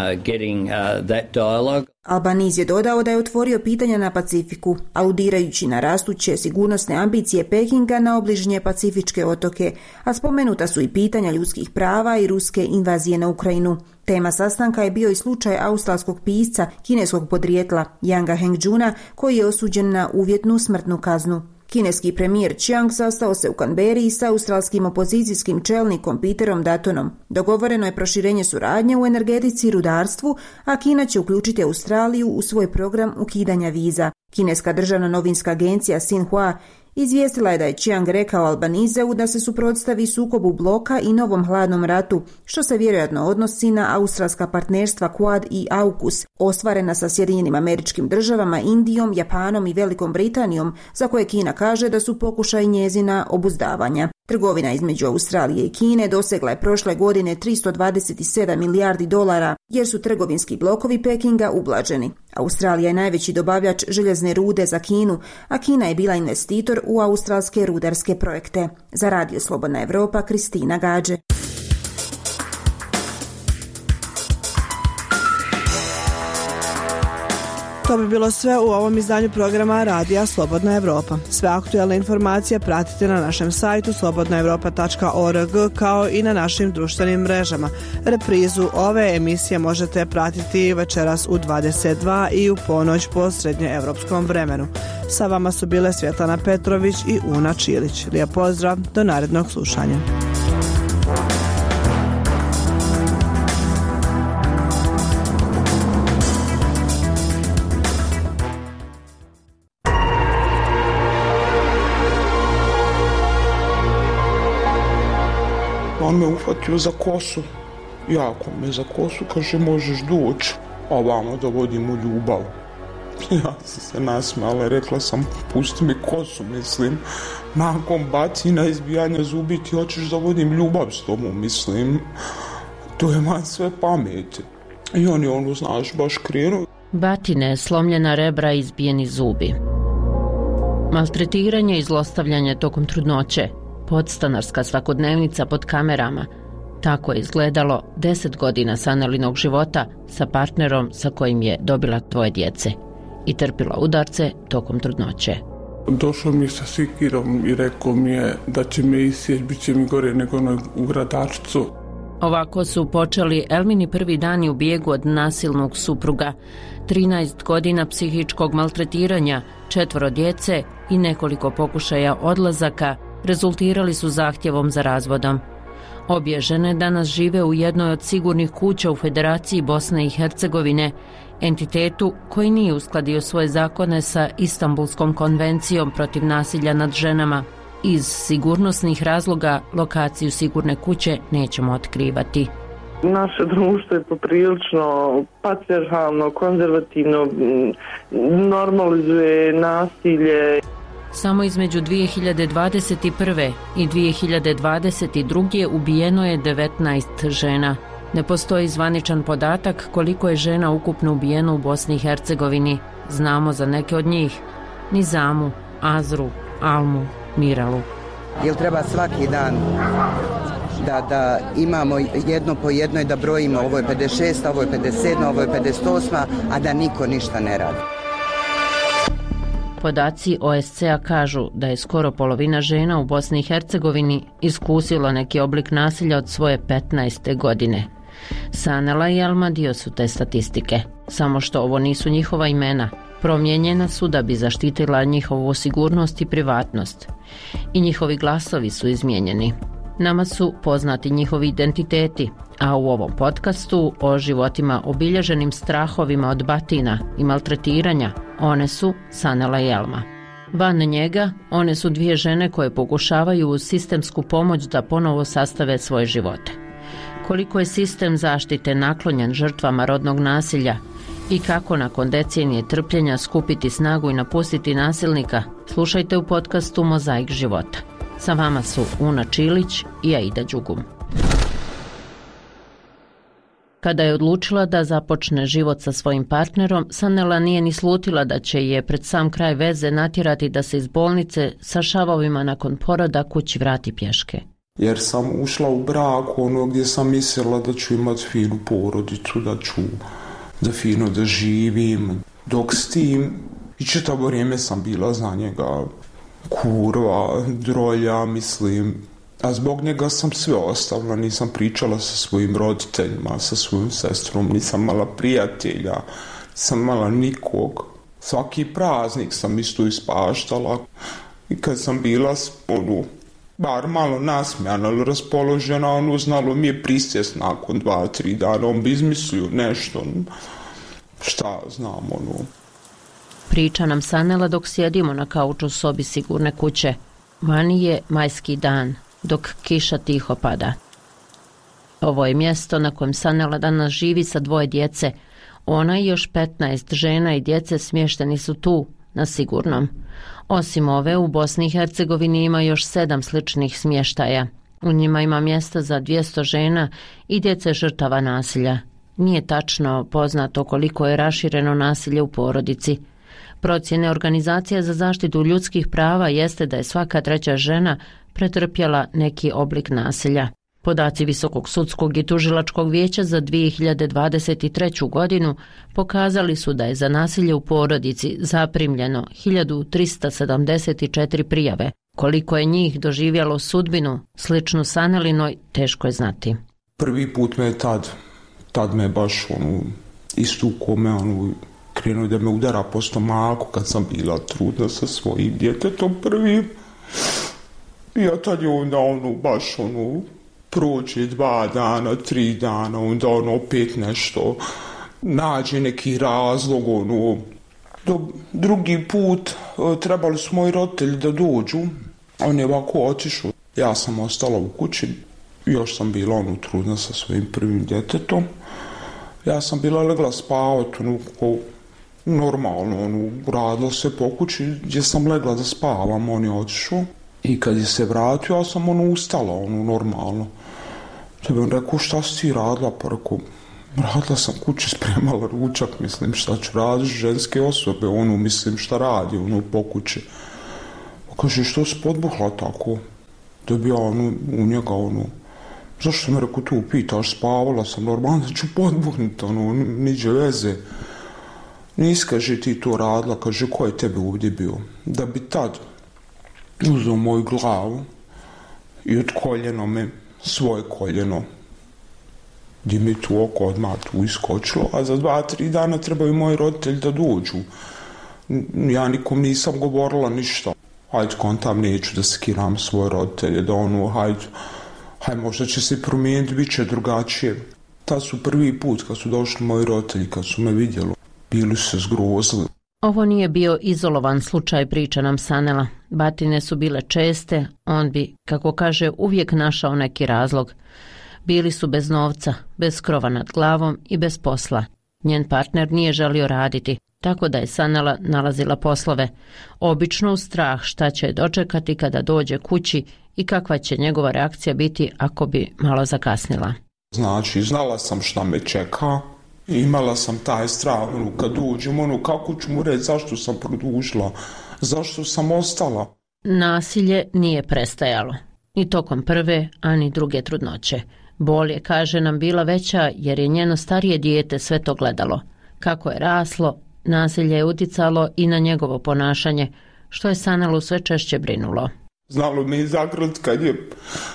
Albanese je dodao da je otvorio pitanja na Pacifiku, aludirajući na rastuće sigurnosne ambicije Pekinga na obližnje pacifičke otoke, a spomenuta su i pitanja ljudskih prava i ruske invazije na Ukrajinu. Tema sastanka je bio i slučaj australskog pisca kineskog podrijetla Yanga Hengjuna, koji je osuđen na uvjetnu smrtnu kaznu. Kineski premijer Qiang sastao se u Canberri sa australskim opozicijskim čelnikom Peterom Duttonom. Dogovoreno je proširenje suradnje u energetici i rudarstvu, a Kina će uključiti Australiju u svoj program ukidanja viza. Kineska državna novinska agencija Xinhua izvijestila je da je Chiang rekao Albanizeu da se suprotstavi sukobu bloka i novom hladnom ratu, što se vjerojatno odnosi na australska partnerstva Quad i AUKUS, ostvarena sa Sjedinjenim Američkim Državama, Indijom, Japanom i Velikom Britanijom, za koje Kina kaže da su pokušaj njezina obuzdavanja. Trgovina između Australije i Kine dosegla je prošle godine tristo dvadeset sedam milijardi dolara, jer su trgovinski blokovi Pekinga ublaženi. Australija je najveći dobavljač željezne rude za Kinu, a Kina je bila investitor u australske rudarske projekte. Za Radio Slobodna Evropa, Kristina Gađe. To bi bilo sve u ovom izdanju programa Radija Slobodna Evropa. Sve aktuelne informacije pratite na našem sajtu slobodna evropa tačka org kao i na našim društvenim mrežama. Reprizu ove emisije možete pratiti večeras u dvadeset dva i u ponoć po srednjoevropskom vremenu. Sa vama su bile Svjetlana Petrović i Una Čilić. Lijep pozdrav, do narednog slušanja. On me uhvatio za kosu, jako me za kosu, kaže možeš doći, a vamo da vodimo ljubav. Ja sam se nasmijala, rekla sam pusti mi kosu, mislim, nakon bacina, izbijanja zubi ti hoćeš da vodim ljubav s tobom, mislim, to je man sve pameti. I on je ono, znaš, baš krenuo. Batine, slomljena rebra, izbijeni zubi. Maltretiranje i zlostavljanje tokom trudnoće. Podstanarska svakodnevnica pod kamerama. Tako je izgledalo deset godina Sanelinog života sa partnerom sa kojim je dobila dvoje djece i trpila udarce tokom trudnoće. Došao mi je sa sikirom i rekao mi je da će me isjeć, bit će mi gore nego u gradačcu. Ovako su počeli Elmini prvi dani u bijegu od nasilnog supruga. trinaest godina psihičkog maltretiranja, četvoro djece i nekoliko pokušaja odlazaka rezultirali su zahtjevom za razvodom. Obje žene danas žive u jednoj od sigurnih kuća u Federaciji Bosne i Hercegovine, entitetu koji nije uskladio svoje zakone sa Istanbulskom konvencijom protiv nasilja nad ženama. Iz sigurnosnih razloga lokaciju sigurne kuće nećemo otkrivati. Naše društvo je poprilično patrijarhalno, konzervativno, normalizuje nasilje. Samo između dvije hiljade dvadeset prve i dvije hiljade dvadeset druge ubijeno je devetnaest žena. Ne postoji zvaničan podatak koliko je žena ukupno ubijeno u Bosni i Hercegovini. Znamo za neke od njih: Nizamu, Azru, Almu, Miralu. Jel treba svaki dan da, da imamo jedno po jedno i da brojimo ovo je pedeset šest, ovo je pedeset sedam, ovo je pedeset osam, a da niko ništa ne radi? Podaci O S C-a kažu da je skoro polovina žena u Bosni i Hercegovini iskusilo neki oblik nasilja od svoje petnaeste godine. Sanela i Alma dio su te statistike, samo što ovo nisu njihova imena. Promijenjena su da bi zaštitila njihovu sigurnost i privatnost. I njihovi glasovi su izmijenjeni. Nama su poznati njihovi identiteti, a u ovom podcastu o životima obilježenim strahovima od batina i maltretiranja one su Sanela i Alma. Van njega, one su dvije žene koje pokušavaju uz sistemsku pomoć da ponovo sastave svoje živote. Koliko je sistem zaštite naklonjen žrtvama rodnog nasilja i kako nakon decenije trpljenja skupiti snagu i napustiti nasilnika, slušajte u podcastu Mozaik života. Sa vama su Una Čilić i Aida Đugum. Kada je odlučila da započne život sa svojim partnerom, Sanela nije ni slutila da će je pred sam kraj veze natjerati da se iz bolnice sa šavovima nakon poroda kući vrati pješke. Jer sam ušla u brak ono gdje sam mislila da ću imati finu porodicu, da ću da fino da živim. Dok s tim i čitavo vrijeme sam bila za njega kurva, drolja, mislim. A zbog njega sam sve ostavila, nisam pričala sa svojim roditeljima, sa svojim sestrom, nisam mala prijatelja, nisam mala nikog. Svaki praznik sam isto ispaštala i kad sam bila, ono, bar malo nasmijana, ali raspoložena, ono, znalo mi je prisjest nakon dva, tri dana, on bi izmislio nešto, šta znam, ono. Priča nam Sanela dok sjedimo na kauču u sobi sigurne kuće. Vani je majski dan, dok kiša tiho pada. Ovo je mjesto na kojem Sanela danas živi sa dvoje djece. Ona i još petnaest žena i djece smješteni su tu, na sigurnom. Osim ove, u Bosni i Hercegovini ima još sedam sličnih smještaja. U njima ima mjesta za dvjesto žena i djece žrtava nasilja. Nije tačno poznato koliko je rašireno nasilje u porodici. Procjene Organizacije za zaštitu ljudskih prava jeste da je svaka treća žena pretrpjela neki oblik nasilja. Podaci Visokog sudskog i tužilačkog vijeća za dvije hiljade dvadeset treću. godinu pokazali su da je za nasilje u porodici zaprimljeno hiljadu trista sedamdeset četiri prijave. Koliko je njih doživjelo sudbinu sličnu Sanelinoj, teško je znati. Prvi put me je tad, tad me baš ono, istukao me, ono, krenuo da me udara po stomaku kad sam bila trudna sa svojim djetetom prvim. I ja tad je onda ono, baš ono, prođe dva dana, tri dana, onda ono opet nešto, nađe neki razlog, ono. Do, drugi put trebali su moji roditelji da dođu, on je ovako otišao. Ja sam ostala u kući, još sam bila ono trudna sa svojim prvim djetetom. Ja sam bila legla spavati, ono, normalno, ono, radilo se po kući gdje sam legla da spavam, on je otišao. I kad je se vratio, ja sam ono ustala, ono, normalno. Da bi on rekao, šta si ti radila? Pa rekao, radila sam kući, spremala ručak, mislim, šta ću raditi, ženske osobe, ono, mislim, šta radi, ono, po kući. Pa kaže, što si podbuhla tako? Da bi ja, ono, u njega, ono, zašto me rekao tu pitaš, spavala sam, normalno da ću podbuhniti, ono, niđe veze. Nis, kaže, ti to radila, kaže, ko je tebe ovdje bio? Da bi tad uzeo moju glavu i od koljeno me, svoje koljeno, gdje mi tu oko odmah tu iskočilo, a za dva, tri dana trebaju moji roditelji da dođu. Ja nikom nisam govorila ništa. Hajde, kontam, neću da skiram svoje roditelje, da ono, hajde, hajde, možda će se promijeniti, bit će drugačije. Tad su prvi put kad su došli moji roditelji, kad su me vidjeli, bili su se zgrozili. Ovo nije bio izolovan slučaj, priča nam Sanela. Batine su bile česte, on bi, kako kaže, uvijek našao neki razlog. Bili su bez novca, bez krova nad glavom i bez posla. Njen partner nije želio raditi, tako da je Sanela nalazila poslove. Obično u strah šta će dočekati kada dođe kući i kakva će njegova reakcija biti ako bi malo zakasnila. Znači, znala sam šta me čeka. Imala sam taj strah, ono, kad uđem, ono, kako ću mu reći zašto sam produžila, zašto sam ostala. Nasilje nije prestajalo, ni tokom prve, ani druge trudnoće. Bol je, kaže nam, bila veća jer je njeno starije dijete sve to gledalo. Kako je raslo, nasilje je uticalo i na njegovo ponašanje, što je Sanelu sve češće brinulo. Znalo me i zagrad kad je,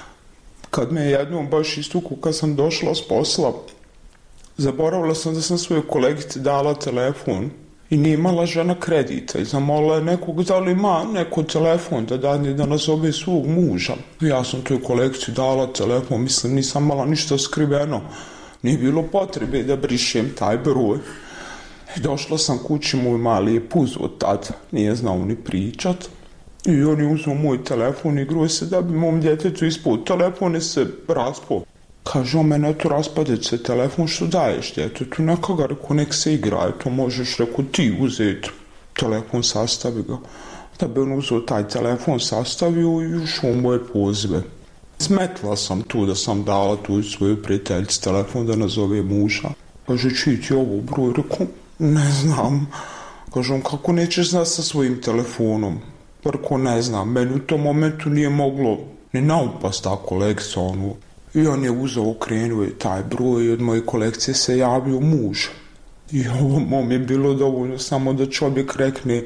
kad me jednom baš istuku, kad sam došla s posla, zaboravila sam da sam svojoj kolegici dala telefon i nije imala žena kredita i zamolila je nekog da li ima neko telefon da dani da nazove svog muža. Ja sam toj kolegici dala telefon, mislim nisam mala ništa skriveno, nije bilo potrebe da brišem taj broj. I došla sam kući, moj mali je puzo tad, nije znao ni pričat. I on je uzao moj telefon i gruo se da bi mom djetetu ispod telefone se raspao. Kaže, o mene tu raspadeć se telefon, što daješ djetetu? Neka ga, reko, nek se igraje, to možeš, reko, ti uzeti telefon, sastavi ga. Da bi on uzeo taj telefon, sastavio i ušao u moje pozive. Smetla sam tu da sam dala tu svoju prijateljici telefon da nazove muža. Kaže, čiji ti ovo broj? Reko, ne znam. Kaže, on, kako nećeš znati sa svojim telefonom? Reko, ne znam, meni u tom momentu nije moglo ni naupast ta kolekcija, ono. I on je uzeo, okrenuo je taj broj i od moje kolekcije se javio muž. I ovo mom je bilo dovoljno samo da čovjek rekne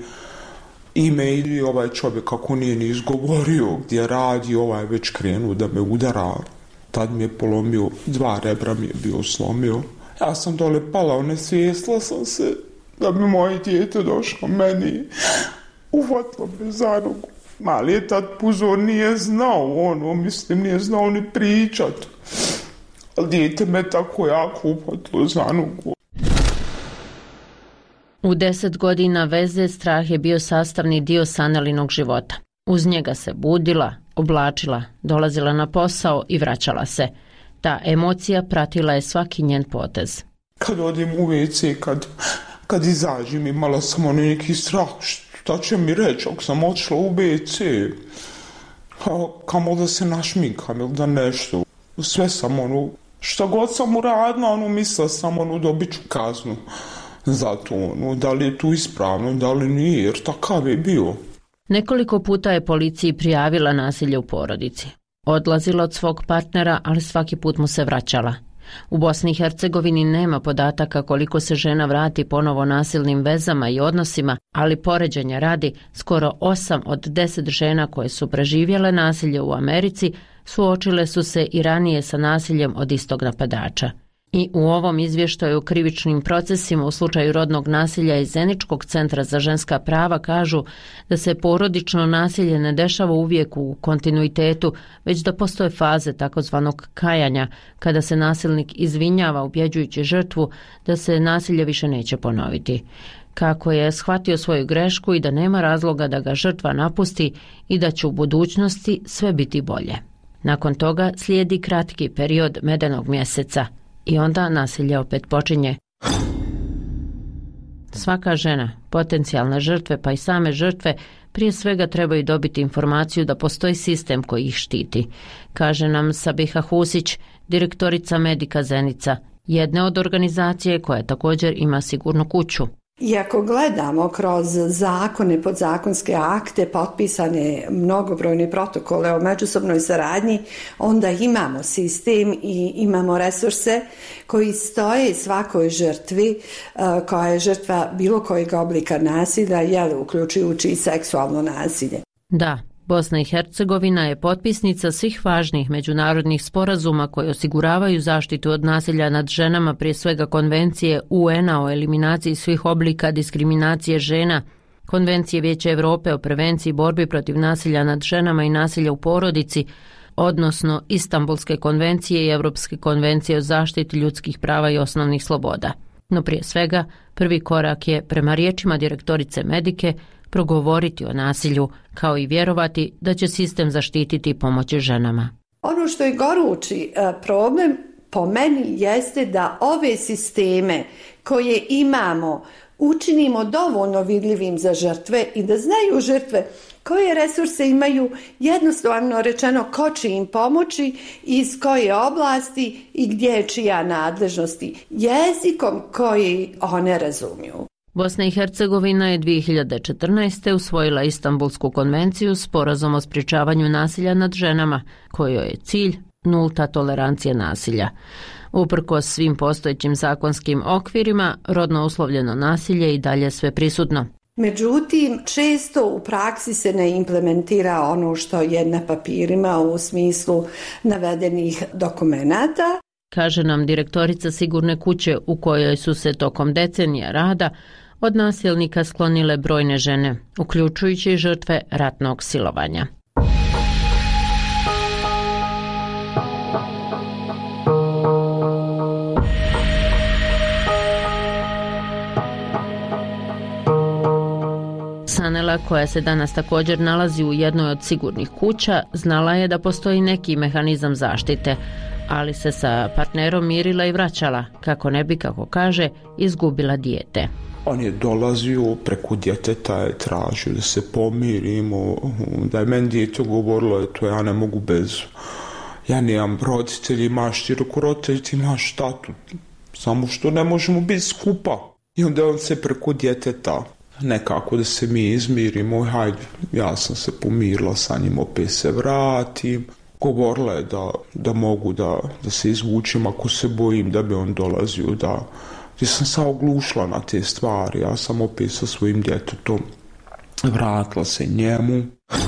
ime i ovaj čovjek kako nije ni izgovorio gdje radi, ovaj već krenuo da me udara. Tad mi je polomio, dva rebra mi je bio slomio. Ja sam dole pala, nesvjesla sam se da bi moje dijete došlo meni. Uvatilo me za nogu. Mali je tad puzo, nije znao ono, mislim, nije znao ni pričat. Ali dijete me tako jako upatilo za nogu. U deset godina veze strah je bio sastavni dio Sanelinog života. Uz njega se budila, oblačila, dolazila na posao i vraćala se. Ta emocija pratila je svaki njen potez. Kad odim u ve ce, kad, kad izađem, imala sam ono neki strah, šta će mi reći ako sam odšla u ve ce, kamo da se našminkam ili da nešto. Sve sam ono, šta god sam uradila, ono, mislila sam ono, dobit ću kaznu za to, ono, da li je tu ispravno, da li nije, jer takav je bio. Nekoliko puta je policiji prijavila nasilje u porodici. Odlazila od svog partnera, ali svaki put mu se vraćala. U Bosni i Hercegovini nema podataka koliko se žena vrati ponovo nasilnim vezama i odnosima, ali poređenja radi, skoro osam od deset žena koje su preživjele nasilje u Americi suočile su se i ranije sa nasiljem od istog napadača. I u ovom izvještaju o krivičnim procesima u slučaju rodnog nasilja iz Zeničkog centra za ženska prava kažu da se porodično nasilje ne dešava uvijek u kontinuitetu, već da postoje faze takozvanog kajanja, kada se nasilnik izvinjava ubjeđujući žrtvu da se nasilje više neće ponoviti. Kako je shvatio svoju grešku i da nema razloga da ga žrtva napusti i da će u budućnosti sve biti bolje. Nakon toga slijedi kratki period medenog mjeseca. I onda nasilje opet počinje. Svaka žena, potencijalne žrtve pa i same žrtve, prije svega trebaju dobiti informaciju da postoji sistem koji ih štiti, kaže nam Sabiha Husić, direktorica Medika Zenica, jedne od organizacije koja također ima sigurnu kuću. I ako gledamo kroz zakone, podzakonske akte, potpisane mnogobrojne protokole o međusobnoj saradnji, onda imamo sistem i imamo resurse koji stoje svakoj žrtvi koja je žrtva bilo kojeg oblika nasilja, jel, uključujući i seksualno nasilje. Da, Bosna i Hercegovina je potpisnica svih važnih međunarodnih sporazuma koji osiguravaju zaštitu od nasilja nad ženama, prije svega Konvencije U N-a o eliminaciji svih oblika diskriminacije žena, Konvencije Vijeća Europe o prevenciji borbi protiv nasilja nad ženama i nasilja u porodici, odnosno Istanbulske konvencije i Europske konvencije o zaštiti ljudskih prava i osnovnih sloboda. No prije svega, prvi korak je, prema riječima direktorice Medike, progovoriti o nasilju, kao i vjerovati da će sistem zaštititi i pomoći ženama. Ono što je gorući problem po meni jeste da ove sisteme koje imamo učinimo dovoljno vidljivim za žrtve i da znaju žrtve koje resurse imaju, jednostavno rečeno ko će im pomoći, iz koje oblasti i gdje je čija nadležnosti, jezikom koji one razumiju. Bosna i Hercegovina je dvije hiljade četrnaeste. usvojila Istanbulsku konvenciju, sporazum o sprječavanju nasilja nad ženama, kojoj je cilj nulta tolerancija nasilja. Uprkos svim postojećim zakonskim okvirima, rodno uslovljeno nasilje i dalje sve prisutno. Međutim, često u praksi se ne implementira ono što je na papirima u smislu navedenih dokumenata. Kaže nam direktorica sigurne kuće u kojoj su se tokom decenija rada od nasilnika sklonile brojne žene, uključujući žrtve ratnog silovanja. Sanela, koja se danas također nalazi u jednoj od sigurnih kuća, znala je da postoji neki mehanizam zaštite, ali se sa partnerom mirila i vraćala, kako ne bi, kako kaže, izgubila dijete. On je dolazio, preko djeteta je tražio da se pomirimo, da je meni dijete govorilo, to ja ne mogu bez, ja nemam roditelji, imaš ti roditelji, ti imaš tatu, samo što ne možemo biti skupa. I onda on se preko djeteta, nekako da se mi izmirimo, hajde, ja sam se pomirila sa njim, opet se vratim. Govorila je da, da mogu da, da se izvučem ako se bojim da bi on dolazio, da gdje sam se oglušila na te stvari, ja sam opet sa svojim djetetom vratila se njemu.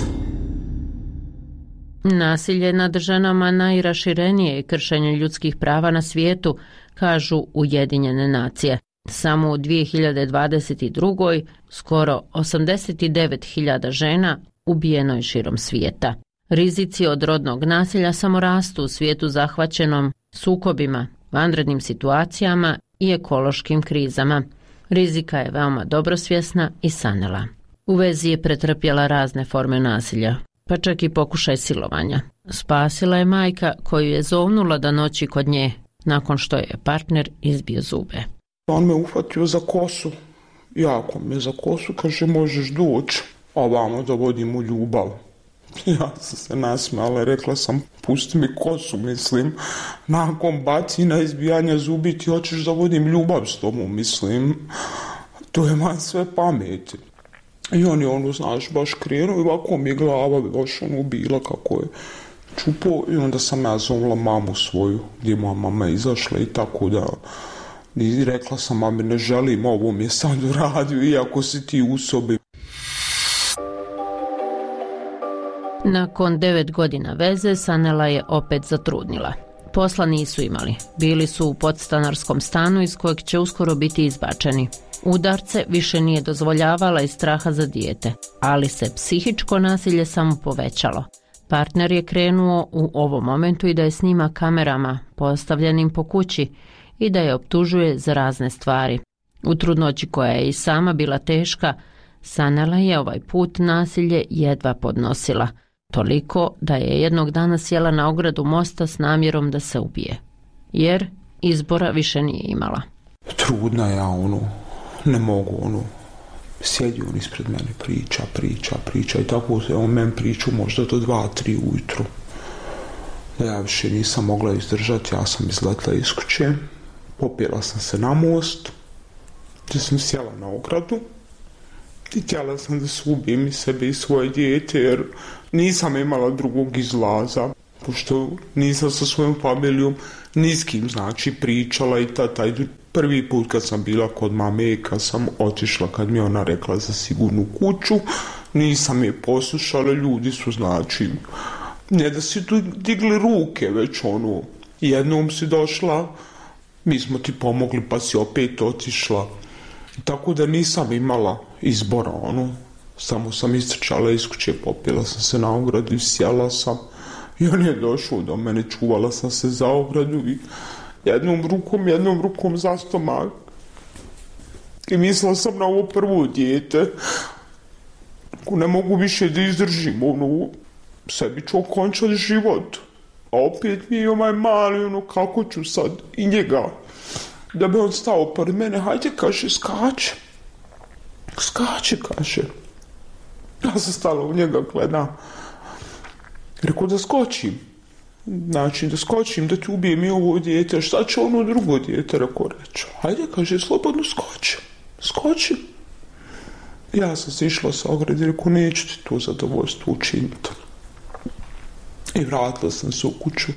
Nasilje nad ženama najraširenije je kršenje ljudskih prava na svijetu, kažu Ujedinjene nacije. Samo u dvije hiljade dvadeset druge. skoro osamdeset devet hiljada žena ubijeno je širom svijeta. Rizici od rodnog nasilja samo rastu u svijetu zahvaćenom sukobima, vanrednim situacijama i ekološkim krizama. Rizika je veoma dobro svjesna i Sanela. U vezi je pretrpjela razne forme nasilja, pa čak i pokušaj silovanja. Spasila je majka koju je zovnula da noći kod nje, nakon što je partner izbio zube. On me uhvatio za kosu, jako me za kosu, kaže možeš doći, a vamo da vodimo ljubav. Ja sam se nasmijala, rekla sam pusti mi kosu, mislim, nakon bacina izbijanja zubi ti hoćeš da vodim ljubav s tobom, mislim, to je van sve pameti. I on je ono, znaš, baš krenuo i ovako mi je glava baš ono bila kako je čupo i onda sam ja zovla mamu svoju, gdje moja mama izašla i tako da i rekla sam mami ne želim ovo mi je sad uradio iako si ti u sobi. Nakon devet godina veze Sanela je opet zatrudnila. Posla nisu imali. Bili su u podstanarskom stanu iz kojeg će uskoro biti izbačeni. Udarce više nije dozvoljavala iz straha za dijete, ali se psihičko nasilje samo povećalo. Partner je krenuo u ovom momentu i da je snima kamerama postavljenim po kući i da je optužuje za razne stvari. U trudnoći koja je i sama bila teška, Sanela je ovaj put nasilje jedva podnosila. Toliko da je jednog dana sjela na ogradu mosta s namjerom da se ubije. Jer izbora više nije imala. Trudna ja ono, ne mogu ono, sjedi on ispred mene, priča, priča, priča i tako se on men priču možda do dva, tri ujutru. Da ja više nisam mogla izdržati, ja sam izletla iz kuće, popjela sam se na most, gdje sam sjela na ogradu i htjela sam da se ubijem i sebe i svoje dijete jer nisam imala drugog izlaza, pošto nisam sa svojom familijom ni s kim znači pričala i ta, taj prvi put kad sam bila kod mame, kad sam otišla, kad mi ona rekla za sigurnu kuću, nisam je poslušala, ljudi su znači, ne da si tu digli ruke, već ono, jednom si došla, mi smo ti pomogli pa si opet otišla. Tako da nisam imala izbora, ono, samo sam istrčala iz kuće, popila sam se na ogradu i sjela sam i on je došao do mene, čuvala sam se za ogradu i jednom rukom, jednom rukom za stomak i mislila sam na ovo prvo dijete, ako ne mogu više da izdržim, ono, sebi ću okončati život, a opet mi je ovaj mali, ono, kako ću sad i njega. Da bi on stao pored mene, hajde, kaže, skače. Skače, kaže. Ja sam stala u njega, gledam. Rekao da skočim. Znači, da skočim, da ti ubijem i ovo dijete. Šta će ono drugo dijete, rekao reći. Hajde, kaže, slobodno skoči. Skoči. Ja sam se išla sa ograde, rekao, neću ti to zadovoljstvo učiniti. I vratila sam se u kuću.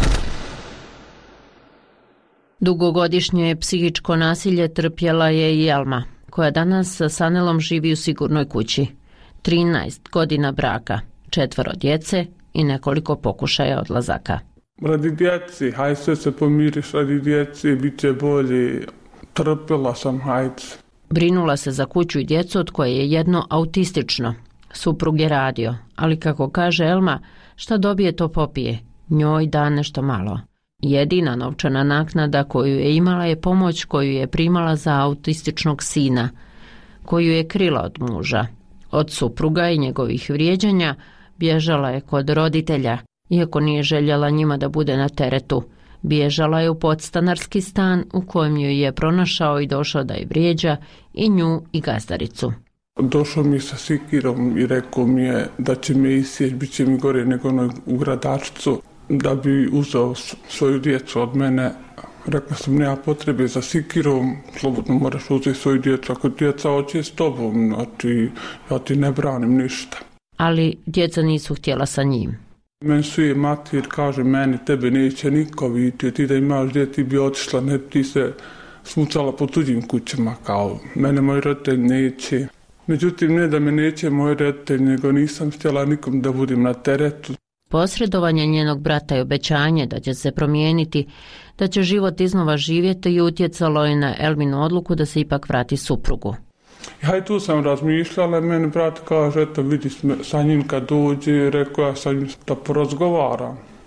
Dugogodišnje psihičko nasilje trpjela je i Elma, koja danas sa Sanelom živi u sigurnoj kući. trinaest godina braka, četvoro djece i nekoliko pokušaja odlazaka. Radi djeci, hajde sve se pomiriš, radi djeci, bit će bolje, trpjela sam, hajde. Brinula se za kuću i djecu od koje je jedno autistično. Suprug je radio, ali kako kaže Elma, šta dobije to popije, njoj da nešto malo. Jedina novčana naknada koju je imala je pomoć koju je primala za autističnog sina, koju je krila od muža. Od supruga i njegovih vrijeđanja bježala je kod roditelja, iako nije željela njima da bude na teretu. Bježala je u podstanarski stan u kojem ju je pronašao i došao da je vrijeđa i nju i gazdaricu. Došao mi sa sikirom i rekao mi je da će me isjeći, bit će mi gore nego onoj u gradačcu. Da bi uzeo svoju djecu od mene, rekla sam nema potrebe za sikirom, slobodno moraš uzeti svoju djecu, ako djeca hoće s tobom, znači ja ti ne branim ništa. Ali djeca nisu htjela sa njim. Meni su je mater, kaže meni, tebe neće niko vidjeti, ti da imaš djeti ti bi otišla, ne ti se smucala po tuđim kućama, kao mene moj roditelj neće. Međutim, ne da me neće moj roditelj, nego nisam htjela nikom da budem na teretu. Posredovanje njenog brata i obećanje da će se promijeniti, da će život iznova živjeti i utjecalo je na Elminu odluku da se ipak vrati suprugu. Ja i tu sam razmišljala, meni brat kaže, eto vidi sa njim kad dođe, rekao ja sa njim da porazgovaram.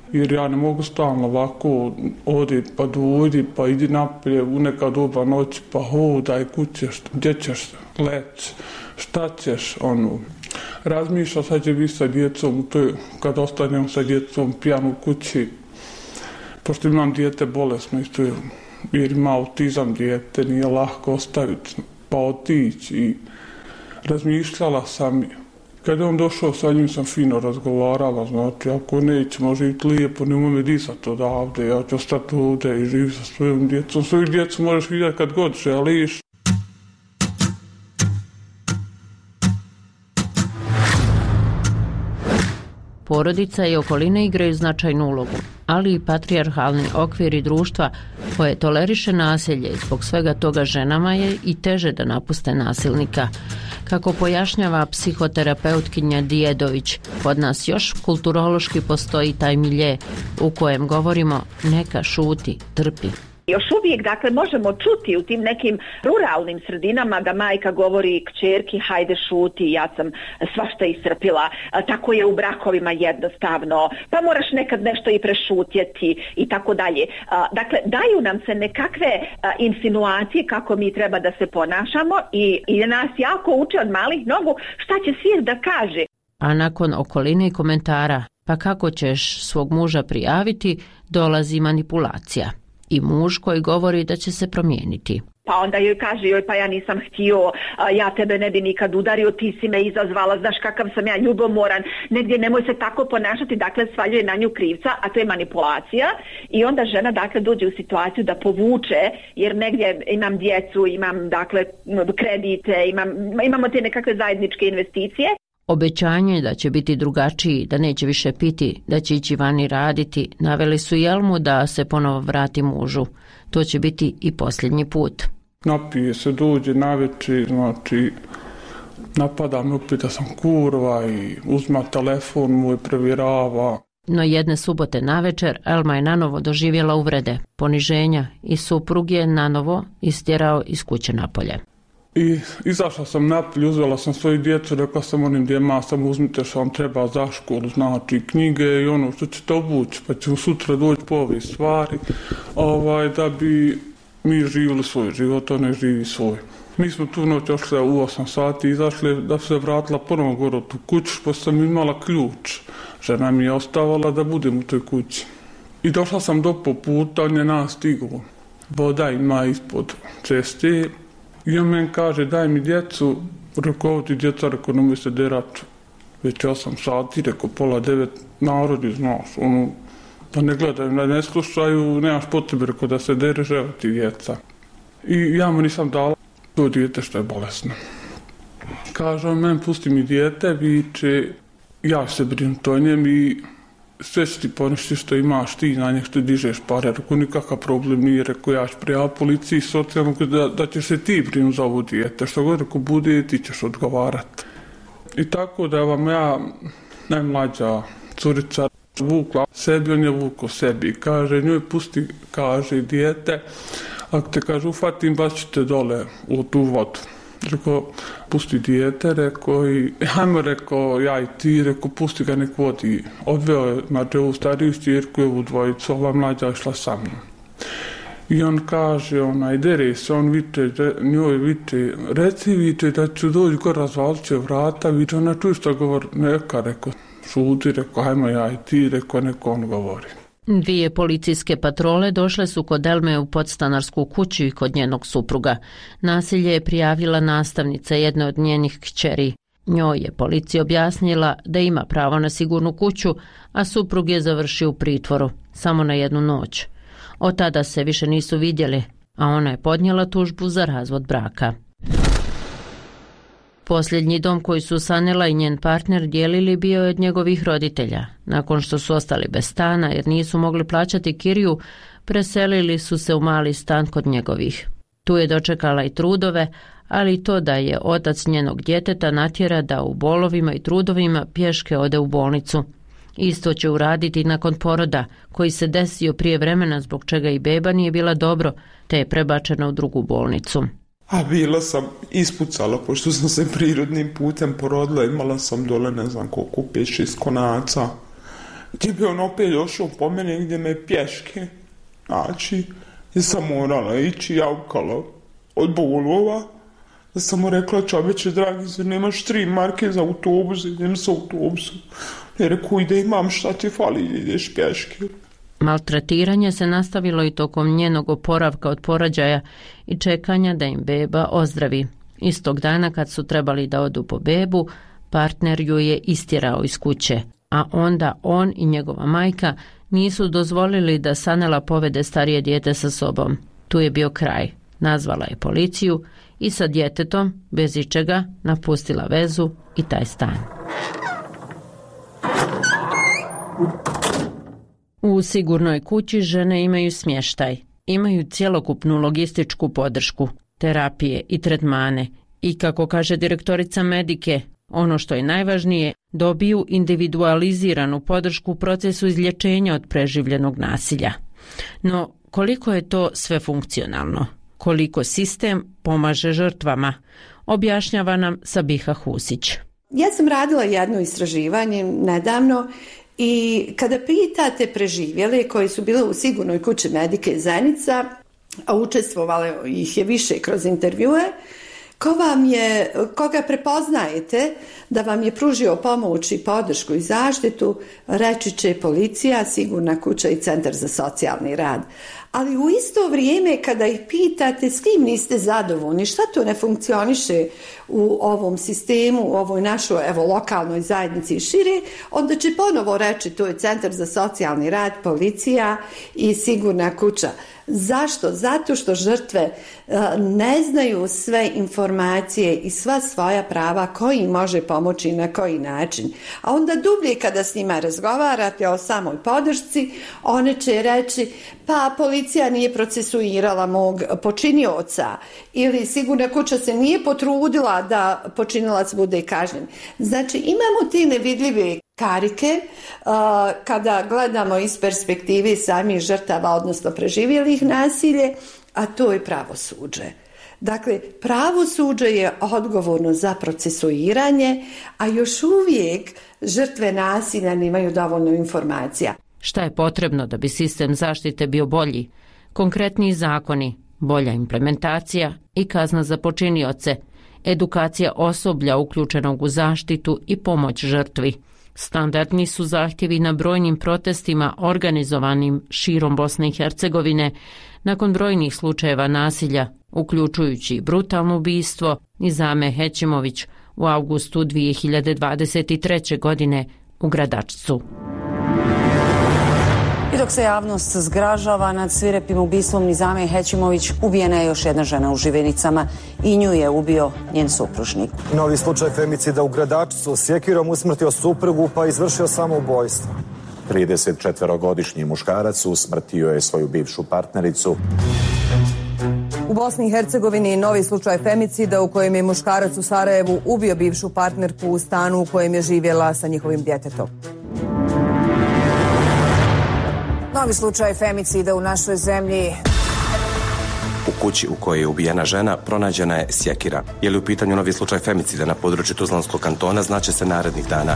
jer ja ne mogu stalno ovako odi pa dojdi pa idi napolje u neka doba noći pa hodaj kuće, gdje ćeš leć, šta ćeš, ono, razmišlja sad će biti sa djecom, to je, kad ostanem sa djecom pijanu u kući, pošto imam dijete bolesno isto, jer ima autizam dijete, nije lahko ostaviti pa otići i razmišljala sam. Kad je on došao, sa njim sam fino razgovarala, znači ako nećemo živjeti lijepo, nemoj me disati odavde, ja ću ostati ovdje i živjeti sa svojom djecom. Svoju djecu možeš vidjeti kad god želiš. Porodica i okoline igraju značajnu ulogu, ali i patrijarhalni okviri društva koje toleriše nasilje i zbog svega toga ženama je i teže da napuste nasilnika. Kako pojašnjava psihoterapeutkinja Dijedović, kod nas još kulturološki postoji taj milje u kojem govorimo neka šuti, trpi. Još uvijek, dakle, možemo čuti u tim nekim ruralnim sredinama da majka govori kćerki hajde šuti, ja sam svašta iscrpila, tako je u brakovima jednostavno, pa moraš nekad nešto i prešutjeti i tako dalje. Dakle, daju nam se nekakve insinuacije kako mi treba da se ponašamo i, i nas jako uče od malih nogu šta će svijet da kaže. A nakon okoline i komentara, pa kako ćeš svog muža prijaviti, dolazi manipulacija. I muž koji govori da će se promijeniti. Pa onda joj kaže, joj pa ja nisam htio, ja tebe ne bi nikad udario, ti si me izazvala, znaš kakav sam ja ljubomoran, negdje nemoj se tako ponašati, dakle svaljuje na nju krivca, a to je manipulacija i onda žena dakle dođe u situaciju da povuče, jer negdje imam djecu, imam dakle kredite, imam, imamo te nekakve zajedničke investicije. Obećanje da će biti drugačiji, da neće više piti, da će ići vani raditi, naveli su Jelmu da se ponovo vrati mužu. To će biti i posljednji put. Napije se, dođe navečer, znači napada me opet da sam kurva i uzma telefon moj, provjerava. No jedne subote navečer Elma je nanovo doživjela uvrede, poniženja i suprug je nanovo istjerao iz kuće napolje. I izašla sam napolje, uzela sam svoju djecu, rekla sam onim djema, samo uzmite što vam treba za školu, znači knjige i ono što ćete obući, pa ćemo sutra doći po ove stvari, ovaj, da bi mi živjeli svoj život, on ne živi svoj. Mi smo tu noć ošli u osam sati, izašli da se vratila ponovo gore u tu kuću, pošto sam imala ključ. Žena mi je ostavala da budem u toj kući. I došla sam do po puta, on je nas stigao. Voda ima ispod ceste. I on meni kaže, daj mi djecu, rekao, ovo ti djeca, rekao, nemoj se derati. Već osam sati, rekao, pola devet, narodi, znaš, ono, da ne gledaju, da ne slušaju, nemaš potrebe, rekao, da se dereš, evo ti djeca. I ja mu nisam dala to dijete što je bolesno. Kaže on, meni pusti mi dijete, viče, ja se brinuti o njem i sve će ti poništi što imaš ti na njeg što dižeš pare, rekao nikakav problem nije, rekao ja ću prijaviti policiji socijalno da, da ćeš se ti brinuti za ovo dijete, što god rekao bude ti ćeš odgovarati. I tako da vam ja najmlađa curica vukla sebi, on je vukao sebi, kaže njoj pusti, kaže dijete, ako te kaže ufatim baš ćete dole u tu vodu. Rekao, pusti dijete, rekao i hajmo, rekao, ja i ti, rekao, pusti ga nek vodi. Odveo je, znači, ovu stariju šćerku i ovu dvojicu, ova mlađa išla sa mnom. I on kaže, onaj, dere se, on viče, njoj viče, reci viče da ću doći gore, razvalit će vrata, viče, ona čuj što govori, neka, rekao, šuti, rekao, hajmo ja i ti, rekao, neko on govori. Dvije policijske patrole došle su kod Elme u podstanarsku kuću i kod njenog supruga. Nasilje je prijavila nastavnica jedne od njenih kćeri. Njoj je policija objasnila da ima pravo na sigurnu kuću, a suprug je završio u pritvoru, samo na jednu noć. Od tada se više nisu vidjeli, a ona je podnijela tužbu za razvod braka. Posljednji dom koji su Sanela i njen partner dijelili bio je od njegovih roditelja. Nakon što su ostali bez stana jer nisu mogli plaćati kiriju, preselili su se u mali stan kod njegovih. Tu je dočekala i trudove, ali i to da je otac njenog djeteta natjera da u bolovima i trudovima pješke ode u bolnicu. Isto će uraditi nakon poroda, koji se desio prije vremena zbog čega i beba nije bila dobro, te je prebačena u drugu bolnicu. A bila sam ispucala, pošto sam se prirodnim putem porodila, imala sam dole ne znam koliko, pet šest konaca. gdje bi on opet došao po mene gdje me pješke, znači, gdje sam morala ići javkala od bolova, da sam mu rekla, čoveče dragi, zar nemaš tri marke za autobus, idem sa autobusom. I rekao, ide imam, šta ti fali, ideš pješke. Maltretiranje se nastavilo i tokom njenog oporavka od porađaja i čekanja da im beba ozdravi. Istog dana kad su trebali da odu po bebu, partner ju je istjerao iz kuće, a onda on i njegova majka nisu dozvolili da Sanela povede starije dijete sa sobom. Tu je bio kraj. Nazvala je policiju i sa djetetom, bez ičega, napustila vezu i taj stan. U sigurnoj kući žene imaju smještaj, imaju cjelokupnu logističku podršku, terapije i tretmane i, kako kaže direktorica Medike, ono što je najvažnije, dobiju individualiziranu podršku u procesu izlječenja od preživljenog nasilja. No, koliko je to sve funkcionalno? Koliko sistem pomaže žrtvama? Objašnjava nam Sabiha Husić. Ja sam radila jedno istraživanje nedavno i kada pitate preživjele koji su bile u sigurnoj kući Medike Zenica, a učestvovale ih je više kroz intervjue, ko vam je, koga prepoznajete da vam je pružio pomoć i podršku i zaštitu, reći će policija, sigurna kuća i centar za socijalni rad. Ali u isto vrijeme kada ih pitate s kim niste zadovoljni, šta to ne funkcioniše u ovom sistemu, u ovoj našoj evo, lokalnoj zajednici i šire, onda će ponovo reći to je centar za socijalni rad, policija i sigurna kuća. Zašto? Zato što žrtve ne znaju sve informacije i sva svoja prava koji im može pomoći i na koji način. A onda dublje kada s njima razgovarate o samoj podršci, one će reći pa policija nije procesuirala mog počinioca ili sigurna kuća se nije potrudila da počinilac bude kažnjen. Znači imamo te nevidljive karike uh, kada gledamo iz perspektive samih žrtava, odnosno preživjelih nasilje, a to je pravosuđe. Dakle, pravosuđe je odgovorno za procesuiranje, a još uvijek žrtve nasilja nemaju dovoljno informacija. Šta je potrebno da bi sistem zaštite bio bolji? Konkretniji zakoni, bolja implementacija i kazna za počinioce, edukacija osoblja uključenog u zaštitu i pomoć žrtvi. Standardni su zahtjevi na brojnim protestima organizovanim širom Bosne i Hercegovine nakon brojnih slučajeva nasilja, uključujući brutalno ubistvo Nizame Hećimović u avgustu dvije hiljade dvadeset treće. godine u Gradačcu. I dok se javnost zgražava nad svirepim ubistvom Nizame Hećimović, ubijena je još jedna žena u Živenicama i nju je ubio njen supružnik. Novi slučaj femicida u Gradačcu, sjekirom usmrtio suprugu pa izvršio samoubojstvo. tridesetčetvorogodišnji muškarac usmrtio je svoju bivšu partnericu. U Bosni i Hercegovini novi slučaj femicida u kojem je muškarac u Sarajevu ubio bivšu partnerku u stanu u kojem je živjela sa njihovim djetetom. Novi slučaj femicida u našoj zemlji. U kući u kojoj je ubijena žena pronađena je sjekira. Je li u pitanju novi slučaj femicida na području Tuzlanskog kantona, znaće se narednih dana.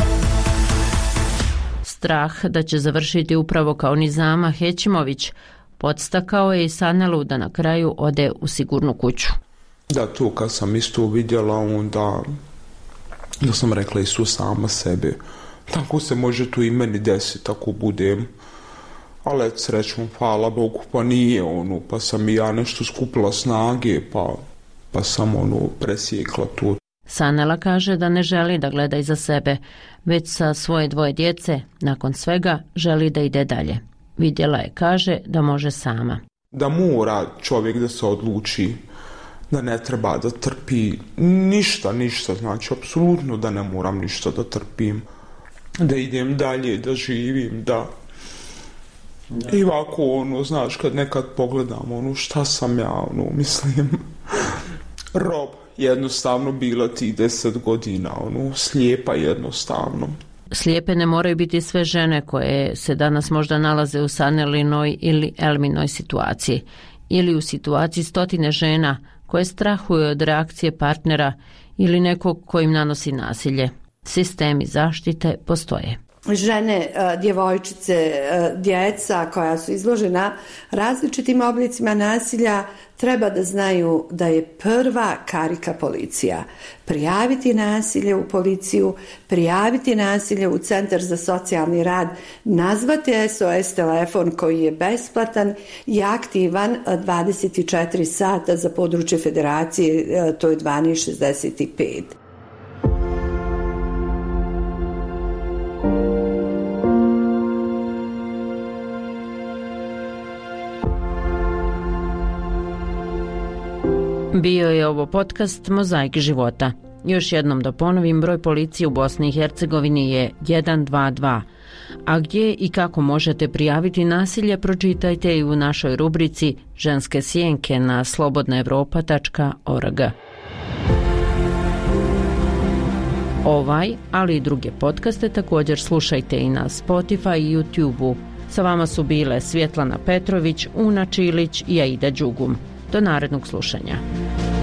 Strah da će završiti upravo kao Nizama Hećimović podstakao je i Sanelu da na kraju ode u sigurnu kuću. Da, to kad sam isto vidjela, onda da sam rekla Isu sama sebe. Tako se može tu i meni desiti ako budem. Ali et srećom, hvala Bogu, pa nije ono, pa sam i ja nešto skupila snage, pa, pa sam ono presjekla to. Sanela kaže da ne želi da gleda iza sebe, već sa svoje dvoje djece, nakon svega, želi da ide dalje. Vidjela je, kaže, da može sama. Da mora čovjek da se odluči, da ne treba da trpi ništa, ništa, znači, apsolutno da ne moram ništa da trpim, da idem dalje, da živim, da... Da. I ovako, ono, znaš, kad nekad pogledam, ono, šta sam ja, ono, mislim, rob, jednostavno bila ti deset godina, ono, slijepa jednostavno. Slijepe ne moraju biti sve žene koje se danas možda nalaze u Sanelinoj ili Elminoj situaciji, ili u situaciji stotine žena koje strahuju od reakcije partnera ili nekog ko im nanosi nasilje. Sistemi zaštite postoje. žene, djevojčice, djeca koja su izložena različitim oblicima nasilja treba da znaju da je prva karika policija. Prijaviti nasilje u policiju, prijaviti nasilje u Centar za socijalni rad, nazvati S O S telefon koji je besplatan i aktivan dvadeset četiri sata za područje federacije, to je dvanaest šezdeset pet. Bio je ovo podcast Mozaik života. Još jednom da ponovim, broj policije u Bosni i Hercegovini je jedan dva dva. A gdje i kako možete prijaviti nasilje, pročitajte i u našoj rubrici Ženske sjenke na slobodna evropa tačka org. Ovaj, ali i druge podcaste također slušajte i na Spotify i YouTube-u. Sa vama su bile Svjetlana Petrović, Una Čilić i Aida Đugum. Do narednog slušanja.